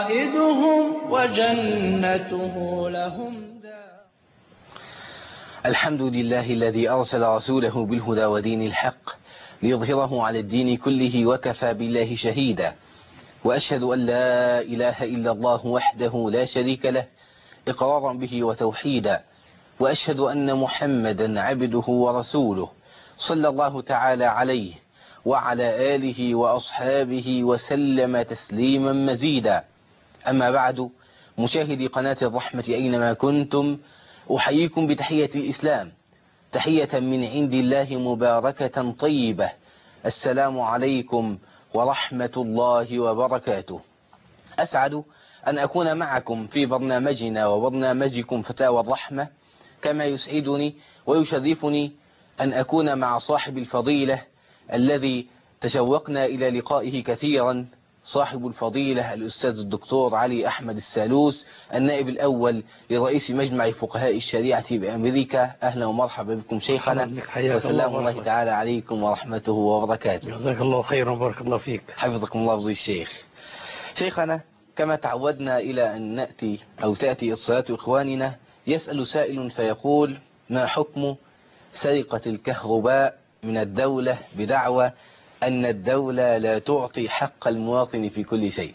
وعائدهم وجنته لهم دار. الحمد لله الذي أرسل رسوله بالهدى ودين الحق ليظهره على الدين كله وكفى بالله شهيدا، وأشهد أن لا إله إلا الله وحده لا شريك له إقرارا به وتوحيدا، وأشهد أن محمدا عبده ورسوله صلى الله تعالى عليه وعلى آله وأصحابه وسلم تسليما مزيدا. أما بعد، مشاهدي قناة الرحمة أينما كنتم، أحييكم بتحية الإسلام، تحية من عند الله مباركة طيبة. السلام عليكم ورحمة الله وبركاته. أسعد أن أكون معكم في برنامجنا وبرنامجكم فتاوى الرحمة، كما يسعدني ويشرفني أن أكون مع صاحب الفضيلة الذي تشوقنا إلى لقائه كثيرا، صاحب الفضيلة الأستاذ الدكتور علي أحمد السالوس، النائب الأول لرئيس مجمع فقهاء الشريعة بأمريكا. أهلا ومرحبا بكم شيخنا، وسلام الله تعالى عليكم ورحمته وبركاته. جزاك الله خيرا وبارك الله فيك. حفظكم الله فضيلة الشيخ. شيخنا، كما تعودنا إلى أن نأتي أو تأتي اتصالات إخواننا، يسأل سائل فيقول: ما حكم سرقة الكهرباء من الدولة بدعوى أن الدولة لا تعطي حق المواطن في كل شيء؟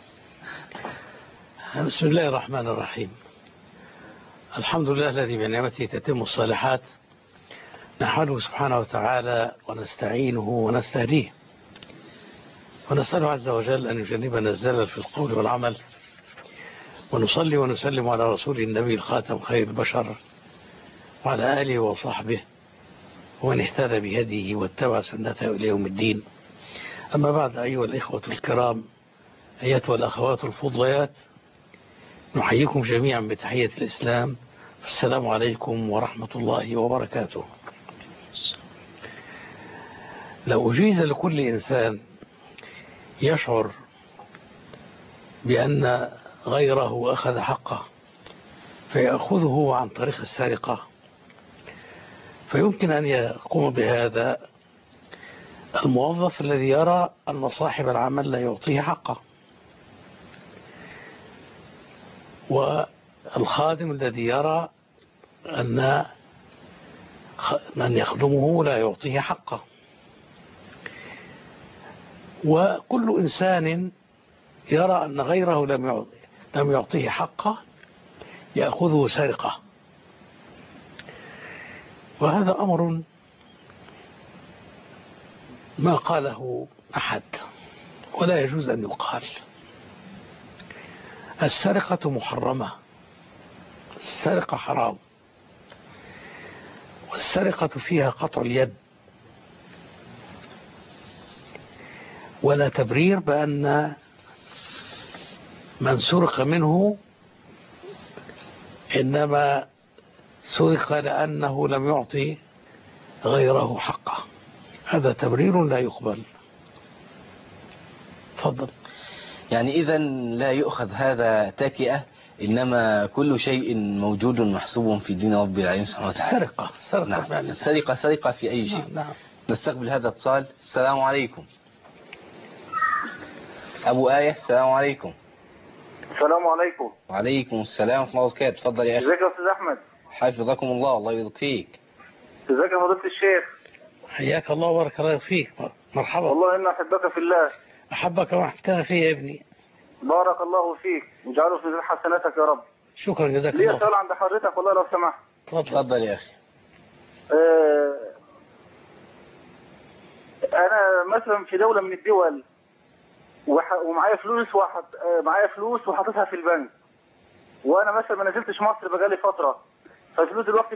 بسم الله الرحمن الرحيم. الحمد لله الذي بنعمته تتم الصالحات، نحمده سبحانه وتعالى ونستعينه ونستهديه، ونسأله عز وجل أن يجنبنا الزلل في القول والعمل، ونصلي ونسلم على رسول النبي الخاتم خير البشر وعلى آله وصحبه ومن اهتدى بهديه واتبع سنته إلى يوم الدين. أما بعد، أيها الإخوة الكرام، أيتها الأخوات الفضليات، نحييكم جميعا بتحية الإسلام. السلام عليكم ورحمة الله وبركاته. لو أجيز لكل إنسان يشعر بأن غيره أخذ حقه فيأخذه عن طريق السرقة، فيمكن أن يقوم بهذا الموظف الذي يرى أن صاحب العمل لا يعطيه حقه، والخادم الذي يرى أن من يخدمه لا يعطيه حقه، وكل إنسان يرى أن غيره لم يعطيه حقه يأخذه سرقة. وهذا أمر ما قاله أحد ولا يجوز أن يقال. السرقة محرمة، السرقة حرام، والسرقة فيها قطع اليد، ولا تبرير بأن من سرق منه إنما سرق لأنه لم يعطي غيره حقه. هذا تبرير لا يقبل. تفضل. يعني إذن لا يؤخذ هذا تكئة، إنما كل شيء موجود محسوب في دين رب العالمين سبحانه وتعالى. سرقة نعم. سرقة في أي شيء. نعم. نستقبل هذا اتصال. السلام عليكم. أبو آية، السلام عليكم. السلام عليكم. وعليكم السلام ورحمة الله وبركاته. تفضل يا أخي. ازيك يا أستاذ أحمد؟ حفظكم الله، الله يبارك فيك. ازيك يا فضيلة الشيخ؟ حياك الله وبارك الله فيك. مرحبا. والله إني أحبك في الله. أحبك وأحبتنا فيه يا ابني. بارك الله فيك وجعله في ذي حسناتك يا رب. شكرا، جزاك الله. ليه سؤال عند حضرتك والله لو سمحت. تفضل يا أخي. أنا مثلا في دولة من الدول ومعايا فلوس معايا فلوس وحاططها في البنك، وأنا مثلا ما نزلتش مصر بقالي فترة، فالفلوس دلوقتي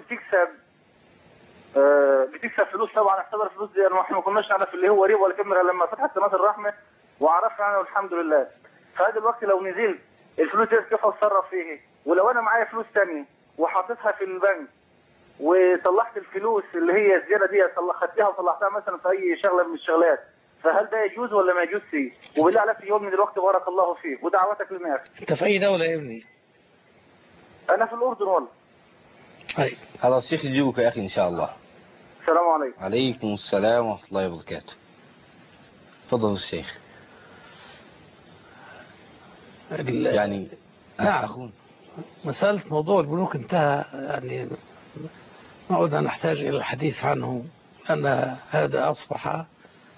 بتكسب فلوس. طبعا احتضر الفلوس دي احنا ما كناش نعرف اللي هو ريب ولا كمرة لما فتحت قناه الرحمه وعرفنا عنه الحمد لله. فهذا الوقت لو نزلت الفلوس دي كيف اتصرف فيه؟ ولو انا معايا فلوس ثانيه وحاططها في البنك وطلعت الفلوس اللي هي الزياده دي خدتها وطلعتها مثلا في اي شغله من الشغلات، فهل ده يجوز ولا ما يجوزش؟ وبالله عليك يوم من الوقت بارك الله فيك ودعواتك لنا يا اخي. انت في اي دوله يا ابني؟ انا في الاردن والله. طيب هذا الشيخ يجيبك يا اخي ان شاء الله. السلام عليكم. عليكم السلام ورحمه الله وبركاته. تفضل الشيخ. يعني نعم. مسألة موضوع البنوك انتهى، يعني ما عدنا نحتاج إلى الحديث عنه، أن هذا أصبح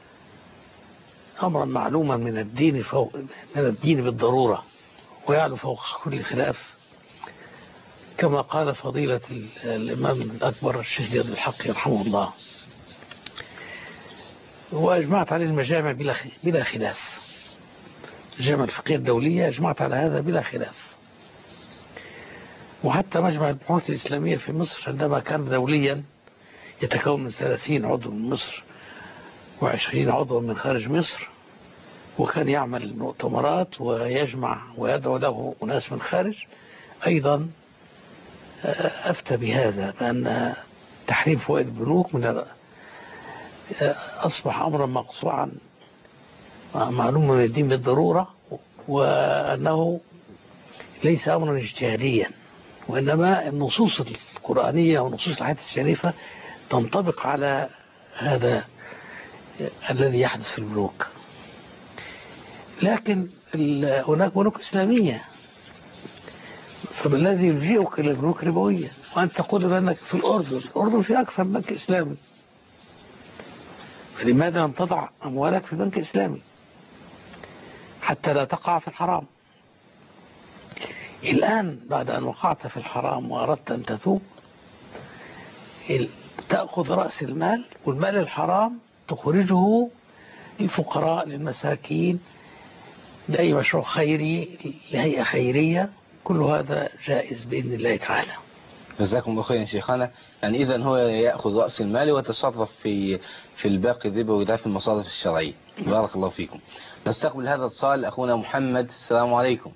أمرا معلوما من الدين من الدين بالضرورة، ويعلو فوق كل خلاف، كما قال فضيلة الإمام الأكبر الشيخ زياد الحق يرحمه الله. وأجمعت عليه المجامع بلا خلاف. الجامعة الفقهية الدولية أجمعت على هذا بلا خلاف. وحتى مجمع البحوث الإسلامية في مصر عندما كان دوليا يتكون من 30 عضو من مصر و20 عضو من خارج مصر، وكان يعمل مؤتمرات ويجمع ويدعو له ناس من خارج، أيضا أفتى بهذا، بأن تحريم فوائد البنوك أصبح أمرا مقطوعا معلوما من الدين بالضرورة، وأنه ليس أمرا اجتهاديا، وإنما النصوص القرآنية ونصوص الحديث الشريفة تنطبق على هذا الذي يحدث في البنوك. لكن هناك بنوك إسلامية، فبالذي يلجئك إلى البنوك الربوية، وأنت تقول بأنك في الأردن في أكثر بنك إسلامي، فلماذا لم تضع أموالك في البنك الإسلامي حتى لا تقع في الحرام؟ الآن بعد أن وقعت في الحرام وأردت أن تتوب، تأخذ رأس المال والمال الحرام تخرجه للفقراء للمساكين لأي مشروع خيري لهيئة خيرية، كل هذا جائز بإذن الله تعالى. جزاكم الله خيرا شيخنا. يعني إذن هو يأخذ رأس المال ويتصرف في الباقي الربوي ده في المصارف الشرعية. بارك الله فيكم. نستقبل هذا الاتصال أخونا محمد. السلام عليكم.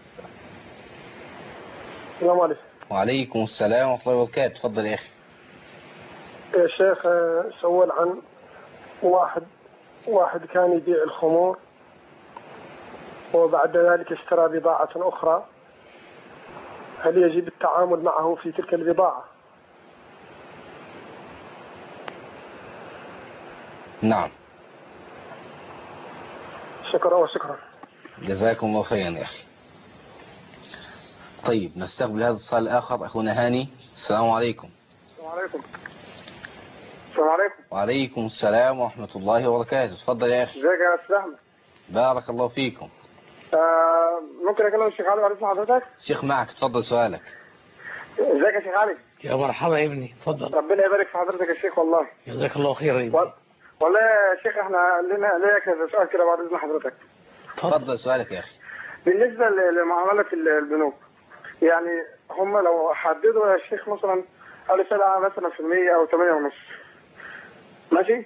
السلام عليكم. وعليكم السلام ورحمة الله وبركاته. تفضل يا أخي. يا شيخ، سؤال عن واحد كان يبيع الخمور وبعد ذلك اشترى بضاعة أخرى، هل يجب التعامل معه في تلك البضاعة؟ نعم. شكرا. جزاكم الله خيرا يا أخي. طيب نستقبل هذا الاتصال الآخر أخونا هاني. السلام عليكم. السلام عليكم. وعليكم السلام ورحمة الله وبركاته. تفضل يا أخي. ازيك يا أستاذ أحمد؟ بارك الله فيكم. ممكن أكلم الشيخ علي بعد إذن حضرتك؟ شيخ معك، تفضل سؤالك. ازيك يا شيخ علي؟ يا مرحبا يا ابني، تفضل. ربنا يبارك في حضرتك يا شيخ والله. جزاك الله خيرا يا ابني. والله يا شيخ احنا ليا كذا سؤال كده بعد إذن حضرتك. تفضل سؤالك يا أخي. بالنسبة لمعاملة البنوك، يعني هم لو حددوا يا شيخ مثلا قالوا سلعة مثلا في 100 أو 8.5، ماشي؟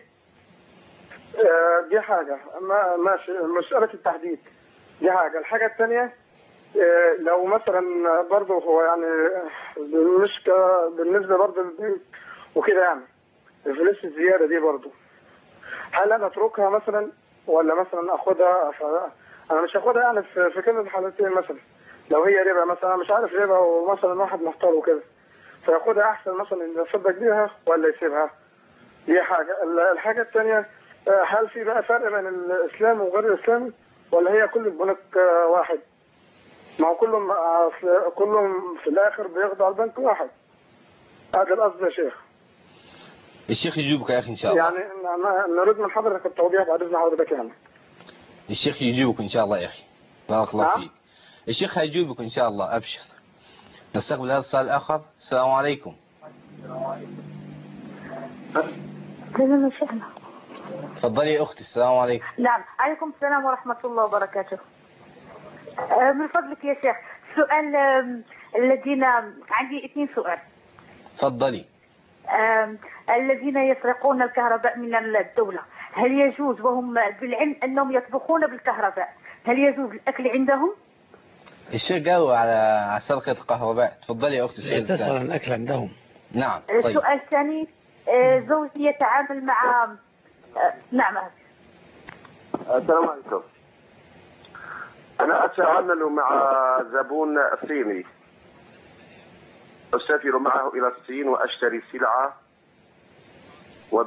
دي حاجة، ماشي، مسألة التحديد دي حاجة. الحاجة الثانية، لو مثلا برضه هو يعني مش بالنسبة برضه للبنك وكده، يعني الفلوس الزيادة دي برضه هل أنا أتركها مثلا ولا مثلا أخدها؟ أنا مش هاخدها يعني في كل الحالتين، مثلا لو هي ربا مثلا مش عارف ربا ومثلا واحد محتار وكده، فياخدها أحسن مثلا إن يصدق بيها ولا يسيبها؟ دي حاجة. الحاجة الثانية، هل في بقى فرق بين الإسلام وغير الإسلامي ولا هي كل البنوك واحد؟ ما هو كلهم في الآخر بياخدوا على البنك واحد. هذا القصد يا شيخ. الشيخ يجيبك يا أخي إن شاء الله. يعني نريد من حضرتك التوضيح بعد إذن حضرتك يعني. الشيخ يجيبك إن شاء الله يا أخي. بارك الله فيك. الشيخ هيجيبك إن شاء الله، أبشر. نستقبل هذا السؤال الآخر. السلام عليكم. تفضلي يا أختي. السلام عليكم. نعم، عليكم السلام ورحمة الله وبركاته. من فضلك يا شيخ سؤال، الذين عندي 2 سؤال. تفضلي. الذين يسرقون الكهرباء من الدولة، هل يجوز وهم بالعلم أنهم يطبخون بالكهرباء، هل يجوز الأكل عندهم؟ الشيخ جاوب على سرقة الكهرباء. تفضلي يا أختي. السؤال تسأل عن الأكل عندهم. نعم. طيب. السؤال الثاني، زوجي يتعامل مع نعم. السلام عليكم. أنا أتعامل مع زبون صيني، أسافر معه إلى الصين وأشتري سلعة،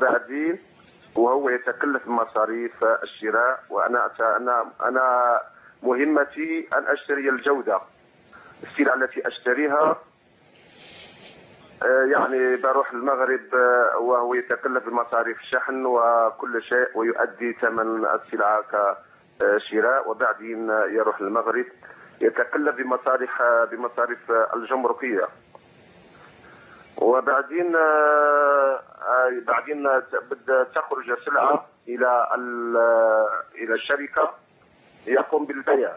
وبعدين وهو يتكلف مصاريف الشراء، وأنا مهمتي أن أشتري الجودة. السلعة التي أشتريها يعني بروح المغرب وهو يتكلف بمصاريف الشحن وكل شيء ويؤدي ثمن السلعة كشراء، وبعدين يروح المغرب يتكلف بمصاريف الجمركية، وبعدين تخرج السلعة إلى الشركة يقوم بالبيع.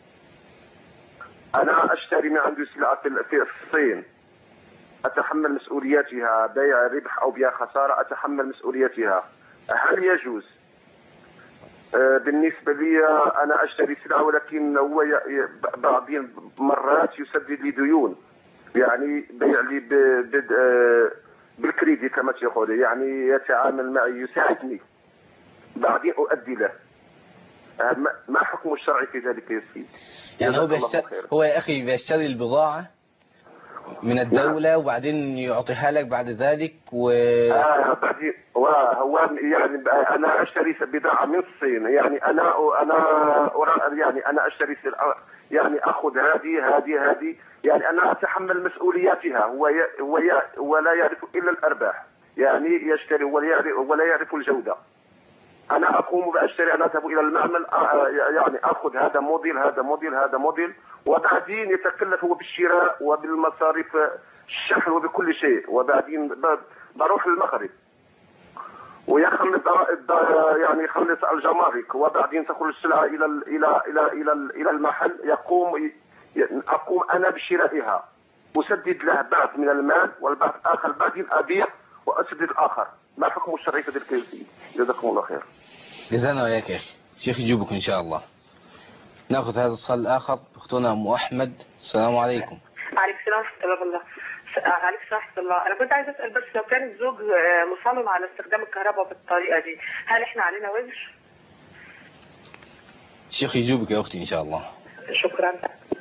أنا أشتري من عنده سلعة في الصين، أتحمل مسؤولياتها، بيع ربح أو بيع خسارة أتحمل مسؤولياتها. هل يجوز بالنسبة لي أنا أشتري سلعة ولكن هو بعض مرات يسدد لي ديون، يعني بيع لي بالكريدي كما تقول، يعني يتعامل معي يساعدني بعدين أؤدي له. ما حكم الشرع في ذلك يا سيدي؟ يعني هو يا أخي بيشتري البضاعة من الدولة وبعدين يعطيها لك بعد ذلك بعدين هو يعني أنا أشتري بضاعة من الصين، يعني أنا أشتري يعني أخذ هذه يعني أنا أتحمل مسؤولياتها. ولا يعرف إلا الأرباح، يعني يشتري ولا يعرف الجودة. أنا أقوم بأشتري، أنا أذهب إلى المعمل يعني أخذ هذا موديل وبعدين يتكلف هو بالشراء وبالمصاريف الشحن وبكل شيء، وبعدين بروح المغرب ويخلص يعني يخلص الجمارك، وبعدين تدخل السلعة إلى المحل أقوم أنا بشرائها، أسدد له بعض من المال والبعض الآخر بعدين أبيع وأسدد الآخر. ما حكم الشرعي في ذلك؟ جزاكم الله خير. جزانا وياك يا أخي، شيخ يجيبك إن شاء الله. نأخذ هذا الصال الآخر، أختنا أم أحمد. السلام عليكم. عليكم السلام ورحمة الله. عليكم السلام ورحمة الله. أنا كنت عايزة أسأل بس لو كان الزوج مصمم على استخدام الكهرباء بالطريقة دي، هل إحنا علينا وزر؟ الشيخ يجيبك يا أختي إن شاء الله. شكرا.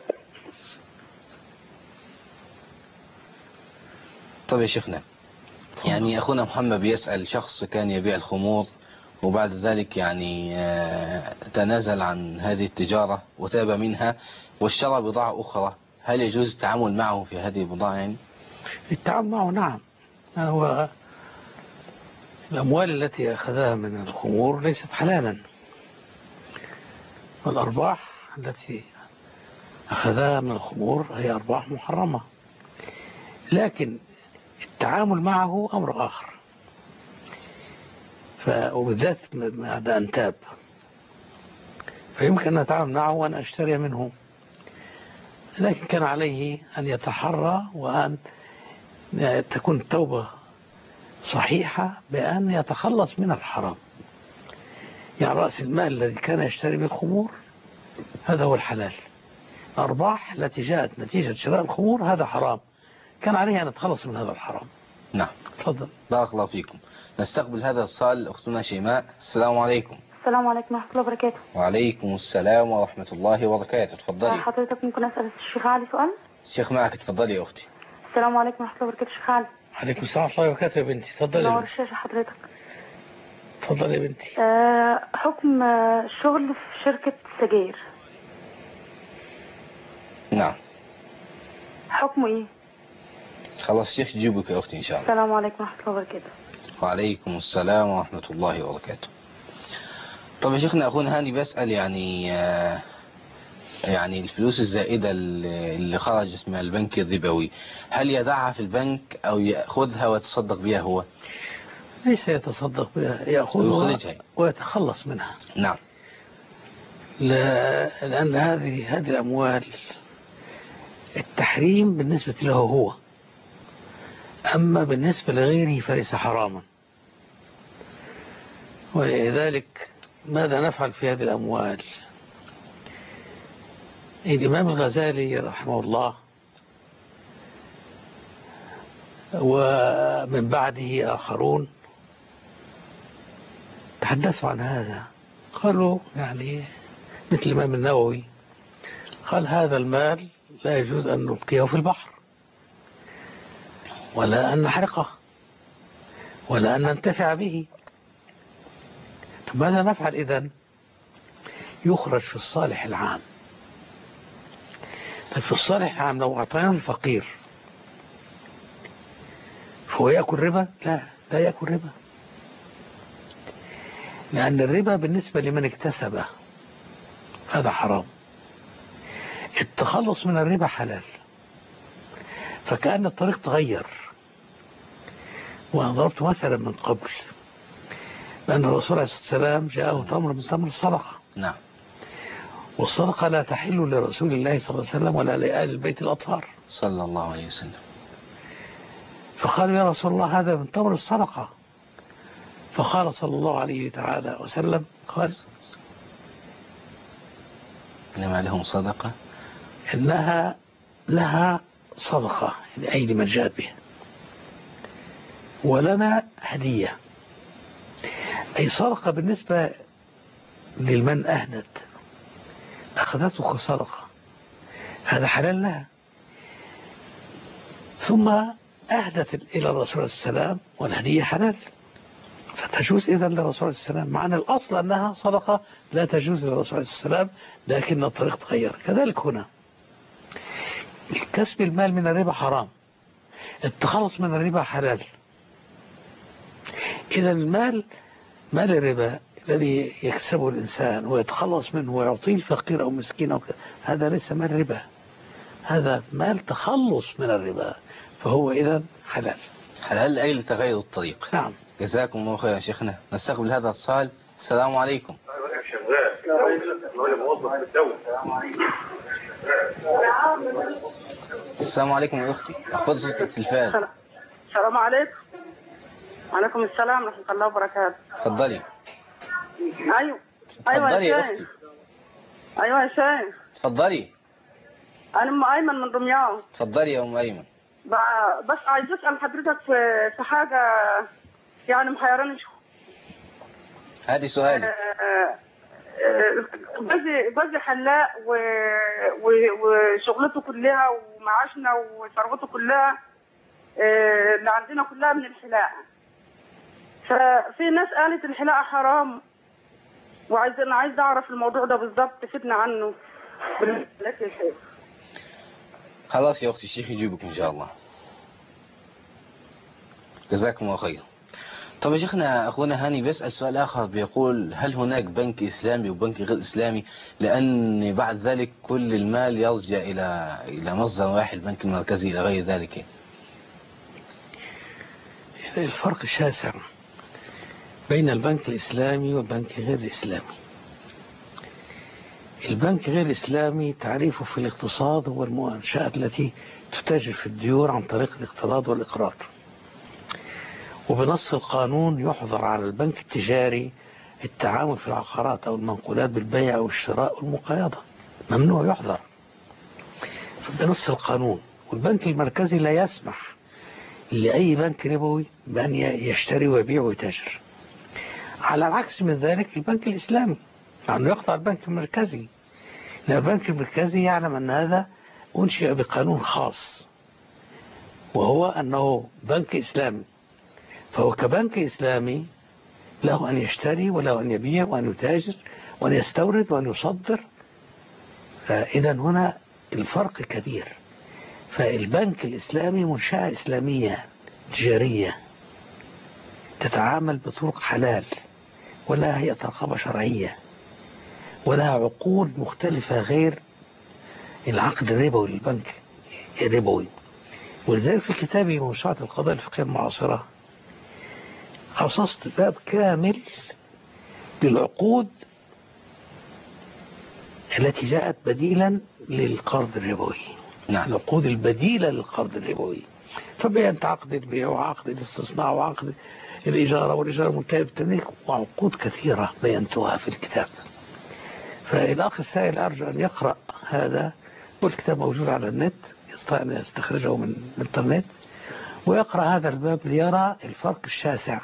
طيب يا شيخنا، يعني أخونا محمد بيسأل شخص كان يبيع الخمور وبعد ذلك يعني تنازل عن هذه التجارة وتاب منها واشترى بضاعة أخرى، هل يجوز التعامل معه في هذه البضاعة؟ يعني التعامل معه نعم، هو الأموال التي أخذها من الخمور ليست حلالا، والأرباح التي أخذها من الخمور هي أرباح محرمة، لكن التعامل معه أمر آخر، وبالذات بعد أن تاب فيمكن أن نتعامل معه وأن أشتري منه، لكن كان عليه أن يتحرى وأن تكون التوبة صحيحة بأن يتخلص من الحرام. يعني رأس المال الذي كان يشتري بالخمور هذا هو الحلال، الأرباح التي جاءت نتيجة شراء الخمور هذا حرام، كان عليه أن يتخلص من هذا الحرام. نعم. تفضل. بارك الله فيكم. نستقبل هذا السؤال أختنا شيماء. السلام عليكم. السلام عليكم ورحمة الله وبركاته. وعليكم السلام ورحمة الله وبركاته. تفضلي. حضرتك ممكن أسأل الشيخ علي سؤال؟ الشيخ معك، تفضلي يا أختي. السلام عليكم ورحمة الله وبركاته. شيخ علي. عليكم السلام ورحمة الله وبركاته يا بنتي. تفضلي. نور الشاشة حضرتك. تفضلي يا بنتي. حكم شغل في شركة سجاير. نعم. حكمه إيه؟ خلاص الشيخ يجيبك يا أختي إن شاء الله. السلام عليكم ورحمة الله وبركاته. وعليكم السلام ورحمة الله وبركاته. طب يا شيخنا، أخونا هاني بسأل يعني الفلوس الزائدة اللي خرجت من البنك الربوي، هل يدعها في البنك أو يأخذها ويتصدق بها هو؟ ليس يتصدق بها، يأخذها ويتخلص منها. نعم. لأن هذه الأموال التحريم بالنسبة له هو، أما بالنسبة لغيره فليس حراما، ولذلك ماذا نفعل في هذه الأموال؟ الإمام الغزالي رحمه الله ومن بعده آخرون تحدثوا عن هذا، قالوا يعني مثل الإمام النووي قال هذا المال لا يجوز أن نبقيه في البحر ولا أن نحرقه ولا أن ننتفع به. ماذا نفعل إذن؟ يخرج في الصالح العام. طيب في الصالح العام لو أعطيناه الفقير فهو يأكل ربا؟ لا يأكل ربا، لأن الربا بالنسبة لمن اكتسبه هذا حرام. التخلص من الربا حلال، فكأن الطريق تغير. وأنا ضربت مثلا من قبل بأن الرسول عليه الصلاة والسلام جاءه تمر من تمر الصدقة. نعم. والصدقة لا تحل لرسول الله صلى الله عليه وسلم ولا لآل البيت الأطهار صلى الله عليه وسلم. فقالوا يا رسول الله هذا من تمر الصدقة، فقال صلى الله عليه تعالى وسلم قال إنما لهم صدقة، إنها لها صدقة أي لمن جاءت بها، ولنا هدية أي صدقة بالنسبة لمن أهدت أخذته كصدقة، هذا حلال لها. ثم أهدت إلى الرسول صلى الله عليه وسلم والهدية حلال، فتجوز إذن للرسول صلى الله عليه وسلم، معنى الأصل أنها صدقة لا تجوز للرسول صلى الله عليه وسلم، لكن الطريق تغير. كذلك هنا كسب المال من الربا حرام، التخلص من الربا حلال. إذا المال، مال الربا الذي يكسبه الإنسان ويتخلص منه ويعطيه الفقير أو مسكين أو هذا ليس مال ربا، هذا مال تخلص من الربا، فهو إذا حلال. حلال أي لتغير الطريق. نعم. جزاكم الله خير يا شيخنا. نستقبل هذا الاتصال. السلام عليكم. السلام عليكم يا أختي، أخذ صوت التلفاز. السلام عليكم. وعليكم السلام ورحمة الله وبركاته. تفضلي. أيوة تفضلي يا أختي. أيوة يا شيخ. تفضلي. أنا أم أيمن من دمياط. تفضلي يا أم أيمن. بس عايز أسأل حضرتك في حاجة يعني محيراني شو. هذه سؤالي. جوزي حلاق وشغلته كلها ومعاشنا وثروته كلها اللي عندنا كلها من الحلاقة. ففي ناس قالت الحلاقة حرام، أنا عايز أعرف الموضوع ده بالظبط، فتنا عنه. لك يا شيخ. خلاص يا أختي الشيخ يجيبك إن شاء الله. جزاكم الله خير. طب يا شيخنا، أخونا هاني بيسأل سؤال آخر، بيقول هل هناك بنك إسلامي وبنك غير إسلامي؟ لأن بعد ذلك كل المال يرجع إلى مصدر واحد، البنك المركزي إلى غير ذلك. الفرق شاسع بين البنك الإسلامي والبنك غير الإسلامي. البنك غير الإسلامي تعريفه في الاقتصاد هو المنشآت التي تتاجر في الديون عن طريق الاقتراض والإقراض، وبنص القانون يحظر على البنك التجاري التعامل في العقارات أو المنقولات بالبيع أو الشراء والمقايضة، ممنوع، يحظر بنص القانون. والبنك المركزي لا يسمح لأي بنك ربوي بأن يشتري ويبيع ويتاجر. على العكس من ذلك البنك الإسلامي لأنه يقطع البنك المركزي، لأن البنك المركزي يعلم أن هذا أنشئ بقانون خاص، وهو أنه بنك إسلامي، فهو كبنك إسلامي له أن يشتري وله أن يبيع وأن يتاجر وأن يستورد وأن يصدر. فإذا هنا الفرق كبير. فالبنك الإسلامي منشأة إسلامية تجارية تتعامل بطرق حلال، ولا هي رقابة شرعية، ولها عقود مختلفة غير العقد الربوي للبنك الربوي. ولذلك في كتابي موسوعة القضايا الفقهية المعاصرة خصصت باب كامل للعقود التي جاءت بديلا للقرض الربوي. نعم. العقود البديلة للقرض الربوي، فبينت عقد البيع وعقد الاستصناع وعقد الإجارة والإجارة المنتهية بالتمليك وعقود كثيرة بينتها في الكتاب. فالأخ السائل أرجو أن يقرأ هذا، والكتاب موجود على النت، يستطيع أن يستخرجه من الإنترنت ويقرأ هذا الباب ليرى الفرق الشاسع،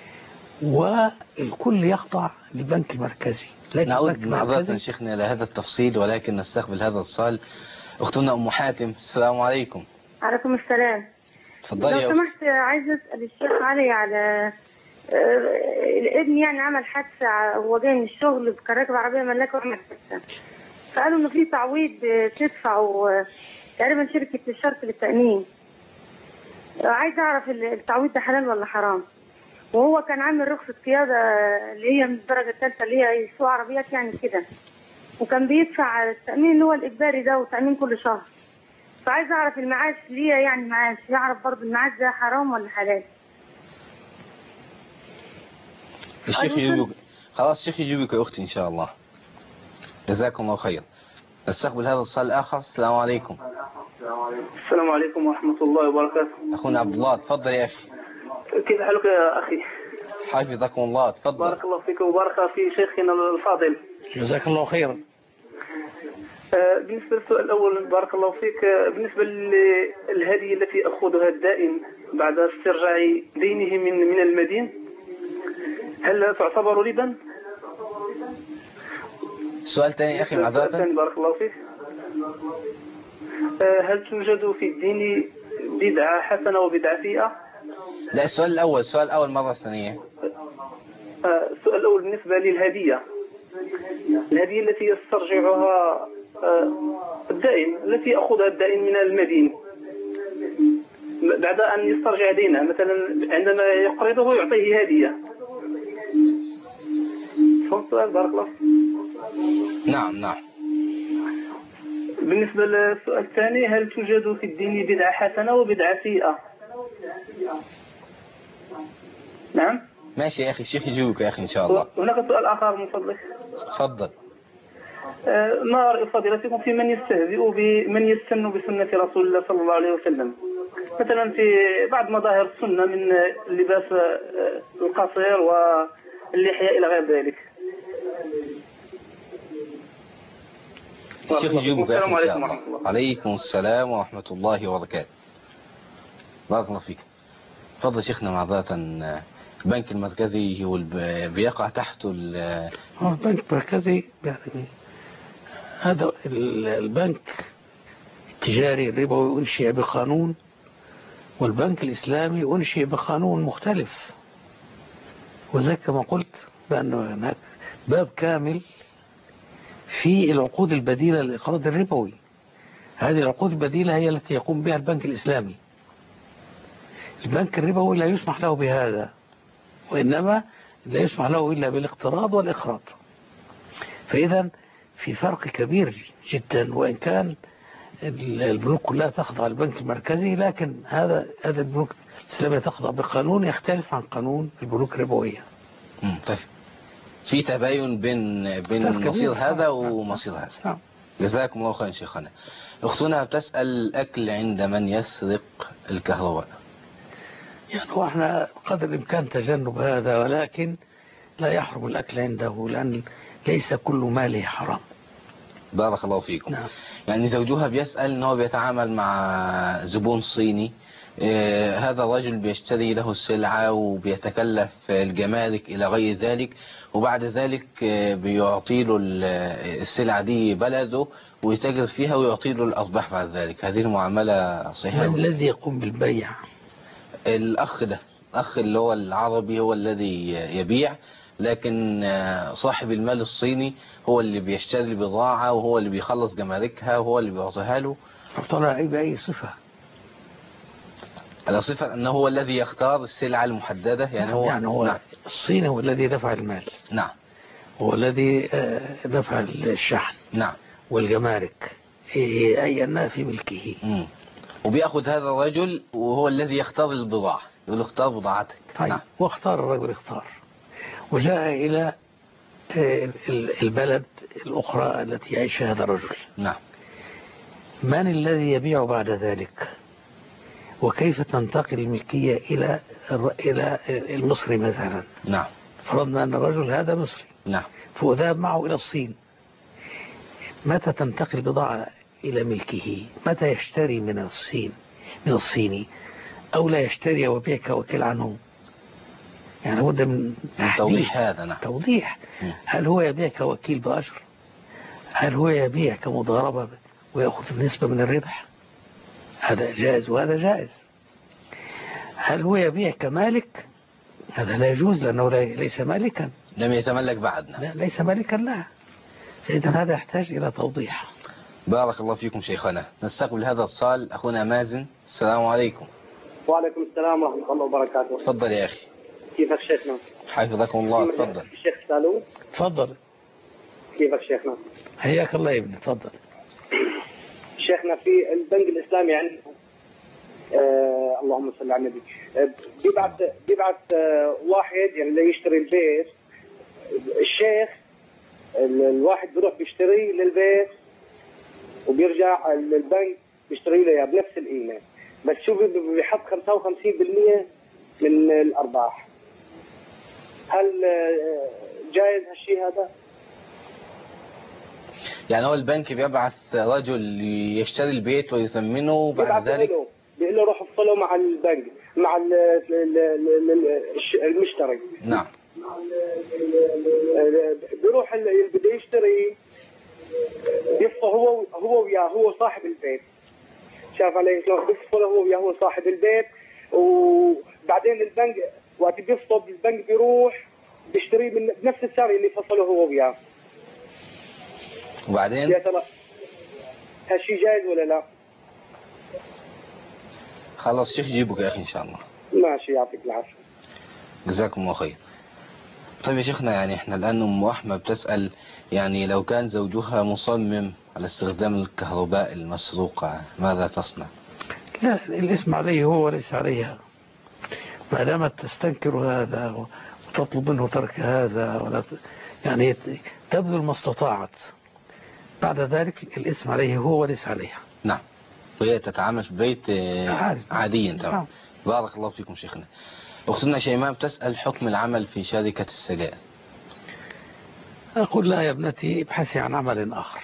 والكل يخضع للبنك المركزي. نعود معذرة شيخنا إلى هذا التفصيل، ولكن نستقبل هذا الاتصال. أختنا أم حاتم. السلام عليكم. عليكم السلام. تفضلي يا لو سمحت عايز أسأل الشيخ علي على الابن يعني عمل حادثة، هو جاي من الشغل كان عربية ملاكة وعمل حادثة، فقالوا إنه في تعويض تدفعه تقريبا شركة الشرط للتأمين. عايز أعرف التعويض ده حلال ولا حرام؟ وهو كان عامل رخصة قيادة اللي هي من الدرجة الثالثة اللي هي يسوق عربيات يعني كده، وكان بيدفع التأمين اللي هو الإجباري ده وتأمين كل شهر. فعايز أعرف المعاش ليه يعني معاش، يعرف برضه المعاش ده حرام ولا حلال؟ الشيخ يجيبك. خلاص الشيخ يجيبك يا أختي إن شاء الله. جزاكم الله خير. نستقبل هذا الاتصال الآخر. السلام عليكم. السلام عليكم ورحمة الله وبركاته. أخونا عبد الله، تفضل يا أخي. كيف حالك يا أخي؟ حفظكم الله، تفضل. بارك الله فيك وبارك في شيخنا الفاضل. جزاك الله خيرا. بالنسبة للسؤال الأول بارك الله فيك، بالنسبة للهدية التي أخذها الدائم بعد استرجاع دينه من المدين، هل تعتبر ربا؟ سؤال ثاني يا أخي معذرة. بارك الله فيك. هل توجد في الدين بدعة حسنة وبدعة سيئة؟ لا، السؤال الأول مرة ثانية. السؤال الأول بالنسبة للهدية، الهدية التي يسترجعها الدائن، التي يأخذها الدائن من المدين بعد أن يسترجع دينه، مثلا عندما يقرضه يعطيه هدية. تفضل بارك الله. نعم. بالنسبة للسؤال الثاني، هل توجد في الدين بدعة حسنة وبدعة سيئة؟ نعم. ماشي يا أخي، الشيخ يجيبك يا أخي إن شاء الله. هناك سؤال آخر من فضلك. تفضل. ما رأي فضيلتكم في من يستهزئ بمن يستن بسنة رسول الله صلى الله عليه وسلم، مثلا في بعض مظاهر السنة من اللباس القصير واللحية إلى غير ذلك؟ الشيخ يجيبك يا أخي إن شاء الله. عليكم السلام ورحمة الله وبركاته. بارك الله فيك. تفضل شيخنا. معذرة، البنك المركزي هو بيقع تحته البنك المركزي يعني هذا البنك التجاري الربوي أنشئ بقانون، والبنك الإسلامي أنشئ بقانون مختلف. وزي ما قلت بأنه هناك باب كامل في العقود البديلة للإقراض الربوي. هذه العقود البديلة هي التي يقوم بها البنك الإسلامي. البنك الربوي لا يسمح له بهذا، وإنما لا يسمح له إلا بالاقتراض والإقراض. فإذا في فرق كبير جدا، وإن كان البنوك كلها تخضع للبنك المركزي، لكن هذا البنوك الإسلامية تخضع بقانون يختلف عن قانون البنوك الربوية. طيب، في تباين بين مصير هذا ومصير هذا. جزاكم الله خيرا شيخنا. أختنا بتسأل الأكل عند من يسرق الكهرباء. يعني احنا قدر الإمكان تجنب هذا، ولكن لا يحرم الأكل عنده، لأن ليس كل ماله حرام. بارك الله فيكم. نعم. يعني زوجها بيسأل أنه بيتعامل مع زبون صيني، هذا الرجل بيشتري له السلعة وبيتكلف الجمارك إلى غير ذلك، وبعد ذلك بيعطي له السلعة دي بلده ويتاجر فيها ويعطي له الأرباح بعد ذلك. هذه المعاملة صحيحة؟ من الذي يقوم بالبيع؟ الأخ ده، الأخ اللي هو العربي هو الذي يبيع، لكن صاحب المال الصيني هو اللي بيشتري البضاعة وهو اللي بيخلص جماركها وهو اللي بيعطيها له. طلع بأي صفة؟ على صفة أنه هو الذي يختار السلعة المحددة. يعني هو نعم. الصين هو الذي دفع المال. نعم. هو الذي دفع الشحن. نعم. والجمارك أي أنها في ملكه. وبيأخذ هذا الرجل وهو الذي يختار البضاعة، يقول اختار بضاعتك. طيب. نعم. واختار الرجل، اختار وجاء إلى البلد الأخرى التي يعيش فيها هذا الرجل. نعم. من الذي يبيع بعد ذلك؟ وكيف تنتقل الملكية إلى المصري مثلا؟ نعم. فرضنا أن الرجل هذا مصري. نعم. فذهب معه إلى الصين. متى تنتقل البضاعة إلى ملكه؟ متى يشتري من الصيني أو لا يشتري ويبيع كوكيل عنه؟ يعني هو ده من توضيح هذا. نعم. توضيح. هل هو يبيع كوكيل بأجر؟ هل هو يبيع كمضاربة ويأخذ نسبة من الربح؟ هذا جائز وهذا جائز. هل هو يبيع كمالك هذا لا يجوز لأنه ليس مالكا، لم يتملك بعد. لا ليس مالكا لها، فإذا هذا يحتاج إلى توضيح. بارك الله فيكم شيخنا. نستقبل هذا الاتصال. أخونا مازن، السلام عليكم. وعليكم السلام ورحمة الله وبركاته. تفضل يا أخي. كيفك شيخنا؟ حفظكم الله. تفضل. الشيخ سالو. تفضل. كيفك شيخنا؟ حياك الله يا ابني. تفضل. شيخنا في البنك الإسلامي عندنا اللهم صل على النبي، بيبعث واحد يعني اللي يشتري البيت، الشيخ الواحد بيروح بيشتري للبيت وبيرجع البنك بيشتري له بنفس القيمة، بس شو بيحط 55% من الأرباح. هل جائز هالشيء هذا؟ يعني هو البنك بيبعث رجل يشتري البيت ويثمنه وبعد ذلك بيقول له روح افصله مع البنك مع المشتري. نعم. بيروح اللي بده يشتري بيفصل هو وياه، هو صاحب البيت. شاف علي شلون بيفصل هو وياه، هو صاحب البيت، وبعدين البنك وقت بيفصل البنك بيروح بيشتري من نفس السعر اللي فصله هو وياه. وبعدين يا ترى هالشيء جائز ولا لا؟ خلاص شيخ جيبك يا أخي إن شاء الله. ماشي، يعطيك العافية. جزاكم الله خير. طيب يا شيخنا، يعني احنا الآن أم أحمد بتسأل، يعني لو كان زوجها مصمم على استخدام الكهرباء المسروقة ماذا تصنع؟ لا، الاسم عليه هو وليس عليها، ما دامت تستنكر هذا وتطلب منه ترك هذا، ولا يعني تبذل ما استطاعت، بعد ذلك الاسم عليه هو وليس عليها. نعم، وهي تتعامل في بيت عاديا. تمام. بارك الله فيكم شيخنا. أختنا شيماء بتسأل حكم العمل في شركة السجائر. أقول لا يا ابنتي، ابحثي عن عمل آخر،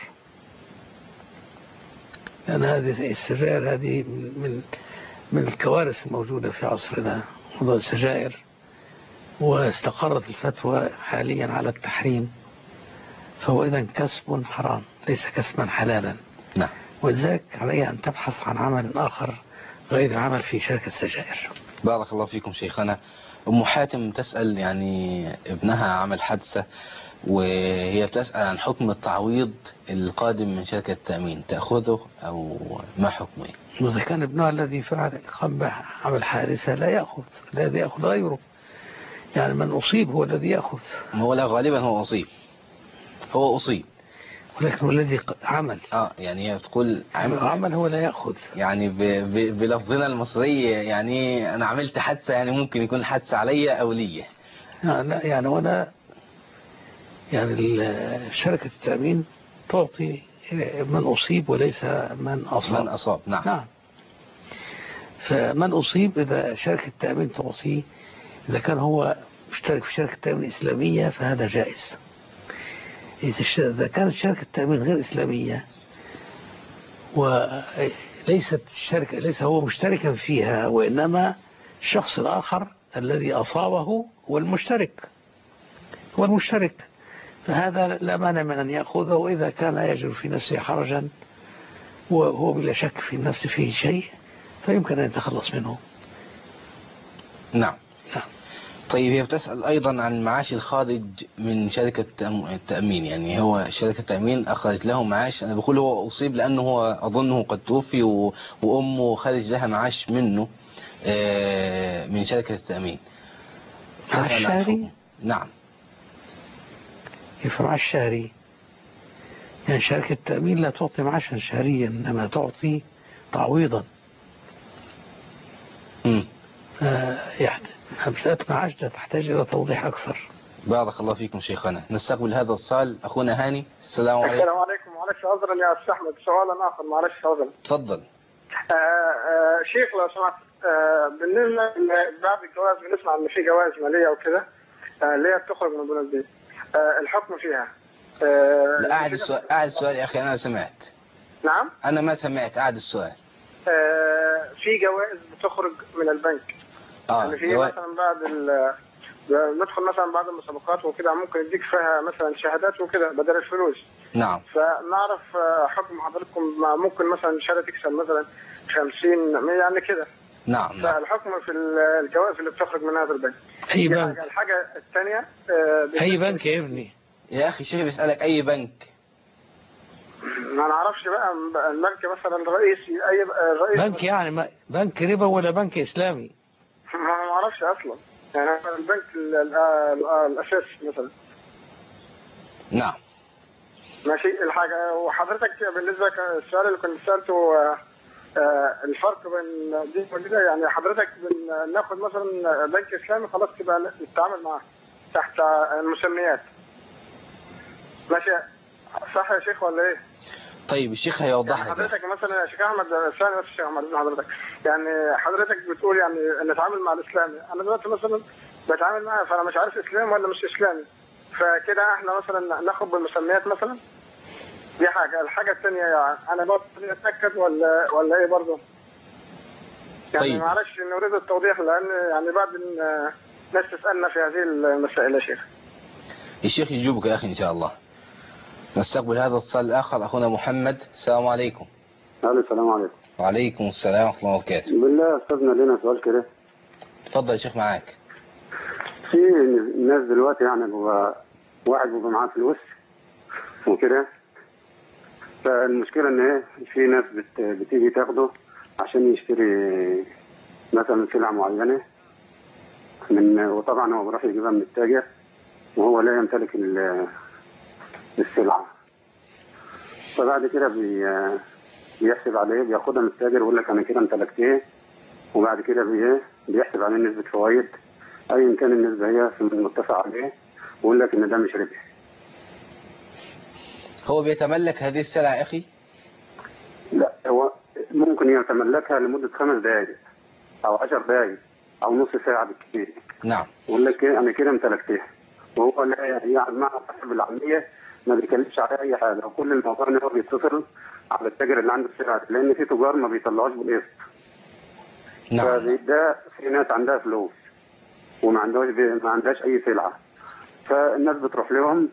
لأن هذه السجائر هذه من الكوارث الموجودة في عصرنا، موضوع السجائر، واستقرت الفتوى حاليا على التحريم، فهو إذن كسب حرام ليس كسبا حلالا. نعم. ولذلك عليها أن تبحث عن عمل آخر غير العمل في شركة السجائر. بارك الله فيكم شيخنا. أم حاتم تسأل، يعني ابنها عمل حادثة وهي بتسأل عن حكم التعويض القادم من شركة التأمين، تأخذه أو ما حكمه؟ إذا كان ابنها الذي قام بعمل حادثة لا يأخذ، الذي يأخذ غيره، يعني من أصيب هو الذي يأخذ. هو لا، غالبا هو أصيب، هو أصيب، ولكن هو الذي عمل. يعني هي تقول عمل هو لا يأخذ، يعني بلفظنا المصري، يعني أنا عملت حادثة، يعني ممكن يكون حادثة عليا أو لي. لا يعني ولا يعني شركة التأمين تعطي من أصيب وليس من أصاب. من أصاب. نعم. نعم. فمن أصيب إذا شركة التأمين تعطيه، إذا كان هو مشترك في شركة تأمين إسلامية فهذا جائز. إذا كانت شركة التأمين غير إسلامية وليست الشركة ليس هو مشتركا فيها، وإنما الشخص الآخر الذي أصابه هو المشترك، فهذا لا مانع من أن يأخذه، وإذا كان يجد في نفسه حرجا وهو بلا شك في النفس فيه شيء فيمكن أن يتخلص منه. نعم. طيب هي بتسأل أيضا عن معاش الخارج من شركة التأمين، يعني هو شركة التأمين أخرجت له معاش، أنا بقول هو أصيب لأنه هو أظنه قد توفي وأمه خارج لها معاش منه من شركة التأمين. معاش شهري؟ نعم. كيف معاش شهري؟ يعني شركة التأمين لا تعطي معاشا شهريا، إنما تعطي تعويضا. يعني مسألة معاش تحتاج إلى توضيح أكثر. بارك الله فيكم شيخنا. نستقبل هذا الصال. أخونا هاني، السلام عليكم. السلام عليكم. معلش عذرا يا أستاذ أحمد، سؤالا آخر معلش عذرا. تفضل. شيخ لو سمحت، بالنسبة لبعض الجواز بنسمع إن في جوائز مالية وكده اللي هي بتخرج من بنود البيت، الحكم فيها. لا، أعد السؤال يا أخي، أنا سمعت. نعم؟ أنا ما سمعت، أعد السؤال. في جوائز بتخرج من البنك، يعني في مثلا ندخل مثلا بعض المسابقات وكده ممكن يديك فيها مثلا شهادات وكده بدل الفلوس. نعم. فنعرف حكم حضرتكم، ممكن مثلا شهادة تكسب مثلا 50 يعني كده، نعم. فالحكم في الجوائز اللي بتخرج من هذا البنك. أي بنك؟ الحاجة الثانية أي بنك يا ابني؟ يا أخي الشيخ بيسألك أي بنك. ما نعرفش بقى البنك مثلا الرئيسي أي الرئيس بنك يعني بنك ربا ولا بنك إسلامي؟ ما نعرفش أصلا يعني البنك الأساسي مثلا. نعم ماشي. الحاجة وحضرتك بالنسبة للسؤال اللي كنت سألته الفرق بين دي وكده، يعني حضرتك بناخد مثلا بنك إسلامي خلاص تبقى نتعامل معاه تحت المسميات. ماشي صح يا شيخ ولا ايه؟ طيب الشيخ هيوضح لك. حضرتك مثلا يا شيخ احمد ثاني بس الشيخ احمد حضرتك يعني حضرتك بتقول يعني نتعامل مع الاسلامي، انا دلوقتي مثلا بتعامل معاه فانا مش عارف اسلامي ولا مش اسلامي، فكده احنا مثلا ناخد بالمسميات مثلا. دي حاجه. الحاجه الثانيه يعني انا برضه اتاكد ولا ايه برضه؟ يعني طيب. معلش نريد التوضيح لان يعني بعد الناس تسالنا في هذه المسائل يا شيخ. الشيخ يجيبك يا اخي ان شاء الله. نستقبل هذا الاتصال الآخر. أخونا محمد. السلام عليكم. السلام عليكم. وعليكم السلام ورحمة الله وبركاته. بالله أستاذنا لنا سؤال كده. اتفضل يا شيخ معاك. في ناس دلوقتي يعني واحد بيبقى معاه فلوس وكده، فالمشكلة إن إيه في ناس بتيجي تاخده عشان يشتري مثلا سلعة معينة وطبعا هو بيروح يجيبها من التاجر وهو لا يمتلك السلعة، فبعد كده بيحسب عليه، بياخدها من التاجر ويقول لك انا كده امتلكت ايه، وبعد كده بيحسب عليه نسبة فوائد ايا كان النسبة هي في المتفق عليه، ويقول لك ان ده مش ربح. هو بيتملك هذه السلعة يا اخي؟ لا، هو ممكن يتملكها لمدة 5 دقائق او 10 دقائق او نص ساعة بالكثير. نعم. يقول لك ايه انا كده امتلكتها، وهو لا يعني مع صاحب العملية ما بيكلفش عليه اي حاجه، وكل الموضوع ان هو بيتصل على التاجر اللي عنده السلعه، لان في تجار ما بيطلعوش بالقسط. نعم. فده في ناس عندها فلوس وما عندهاش اي سلعه، فالناس بتروح لهم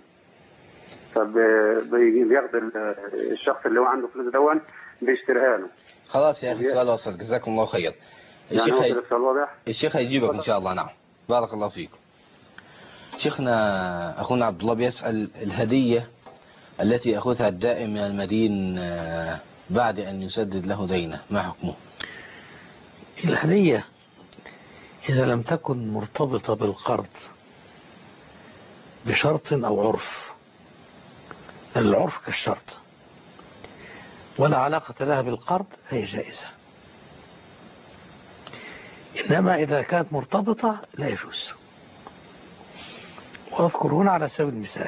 فبياخد الشخص اللي هو عنده فلوس دون بيشتريها له. خلاص يا اخي السؤال وصل، جزاكم الله خير. الشيخ هيجيبك ان شاء الله. نعم بارك الله فيكم. شيخنا أخونا عبد الله بيسأل الهدية التي يأخذها الدائن من المدين بعد أن يسدد له دينه ما حكمه؟ الهدية إذا لم تكن مرتبطة بالقرض بشرط أو عرف، العرف كالشرط ولا علاقة لها بالقرض هي جائزة، إنما إذا كانت مرتبطة لا يجوز. وأذكر هنا على سبيل المثال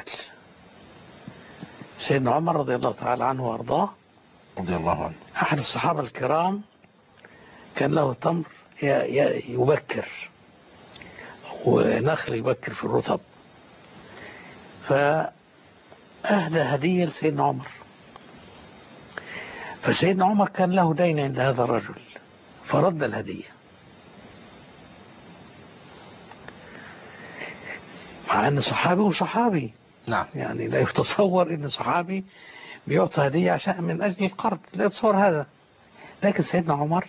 سيدنا عمر رضي الله تعالى عنه وأرضاه رضي الله عنه، أحد الصحابة الكرام كان له تمر يبكر ونخل يبكر في الرطب، فأهدى هدية لسيدنا عمر، فسيدنا عمر كان له دين عند هذا الرجل فرد الهدية، مع أن صحابي وصحابي. نعم. يعني لا يتصور أن صحابي بيعطى هدية عشان من أجل القرض، لا يتصور هذا. لكن سيدنا عمر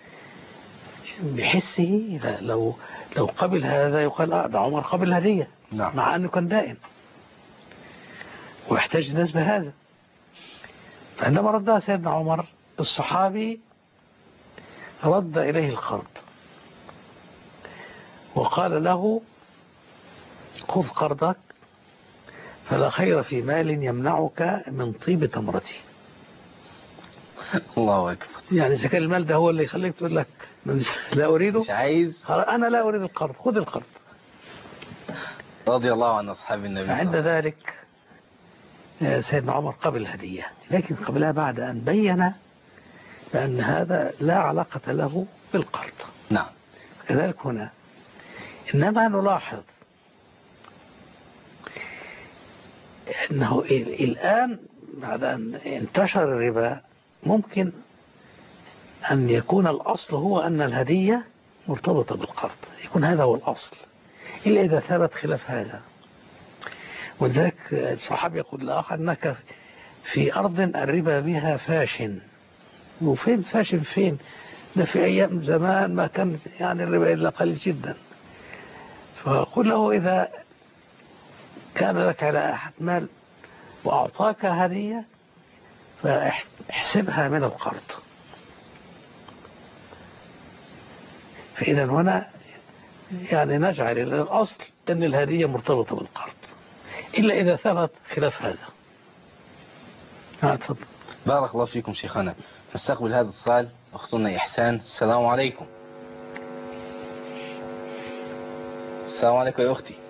بحسه لو قبل هذا يقال ده عمر قبل هدية. نعم. مع أنه كان دائن ويحتاج الناس بهذا، فعندما ردها سيدنا عمر الصحابي رد إليه القرض وقال له خذ قرضك فلا خير في مال يمنعك من طيب تمرته. الله أكبر. يعني إذا كان المال ده هو اللي يخليك تقول لك لا أريده، مش عايز، أنا لا أريد القرض، خذ القرض. رضي الله عن أصحاب النبي. عند ذلك سيدنا عمر قبل الهدية، لكن قبلها بعد أن بين بأن هذا لا علاقة له بالقرض. نعم. كذلك هنا إنما نلاحظ أنه الآن بعد أن انتشر الربا ممكن أن يكون الأصل هو أن الهدية مرتبطة بالقرض، يكون هذا هو الأصل، إلا إذا ثبت خلاف هذا. ولذلك الصحابي يقول لآخر أنك في أرض الربا بها فاشن. وفين فاشن؟ فين ده في أيام زمان ما كان يعني الربا إلا قليل جدا. فقل له إذا كان لك على أحد مال وأعطاك هدية فاحسبها من القرض. فإذا هنا يعني نجعل الأصل أن الهدية مرتبطة بالقرض، إلا إذا ثبت خلاف هذا. تفضل. بارك الله فيكم شيخنا. نستقبل هذا الاتصال. أختنا إحسان. السلام عليكم. السلام عليكم يا أختي.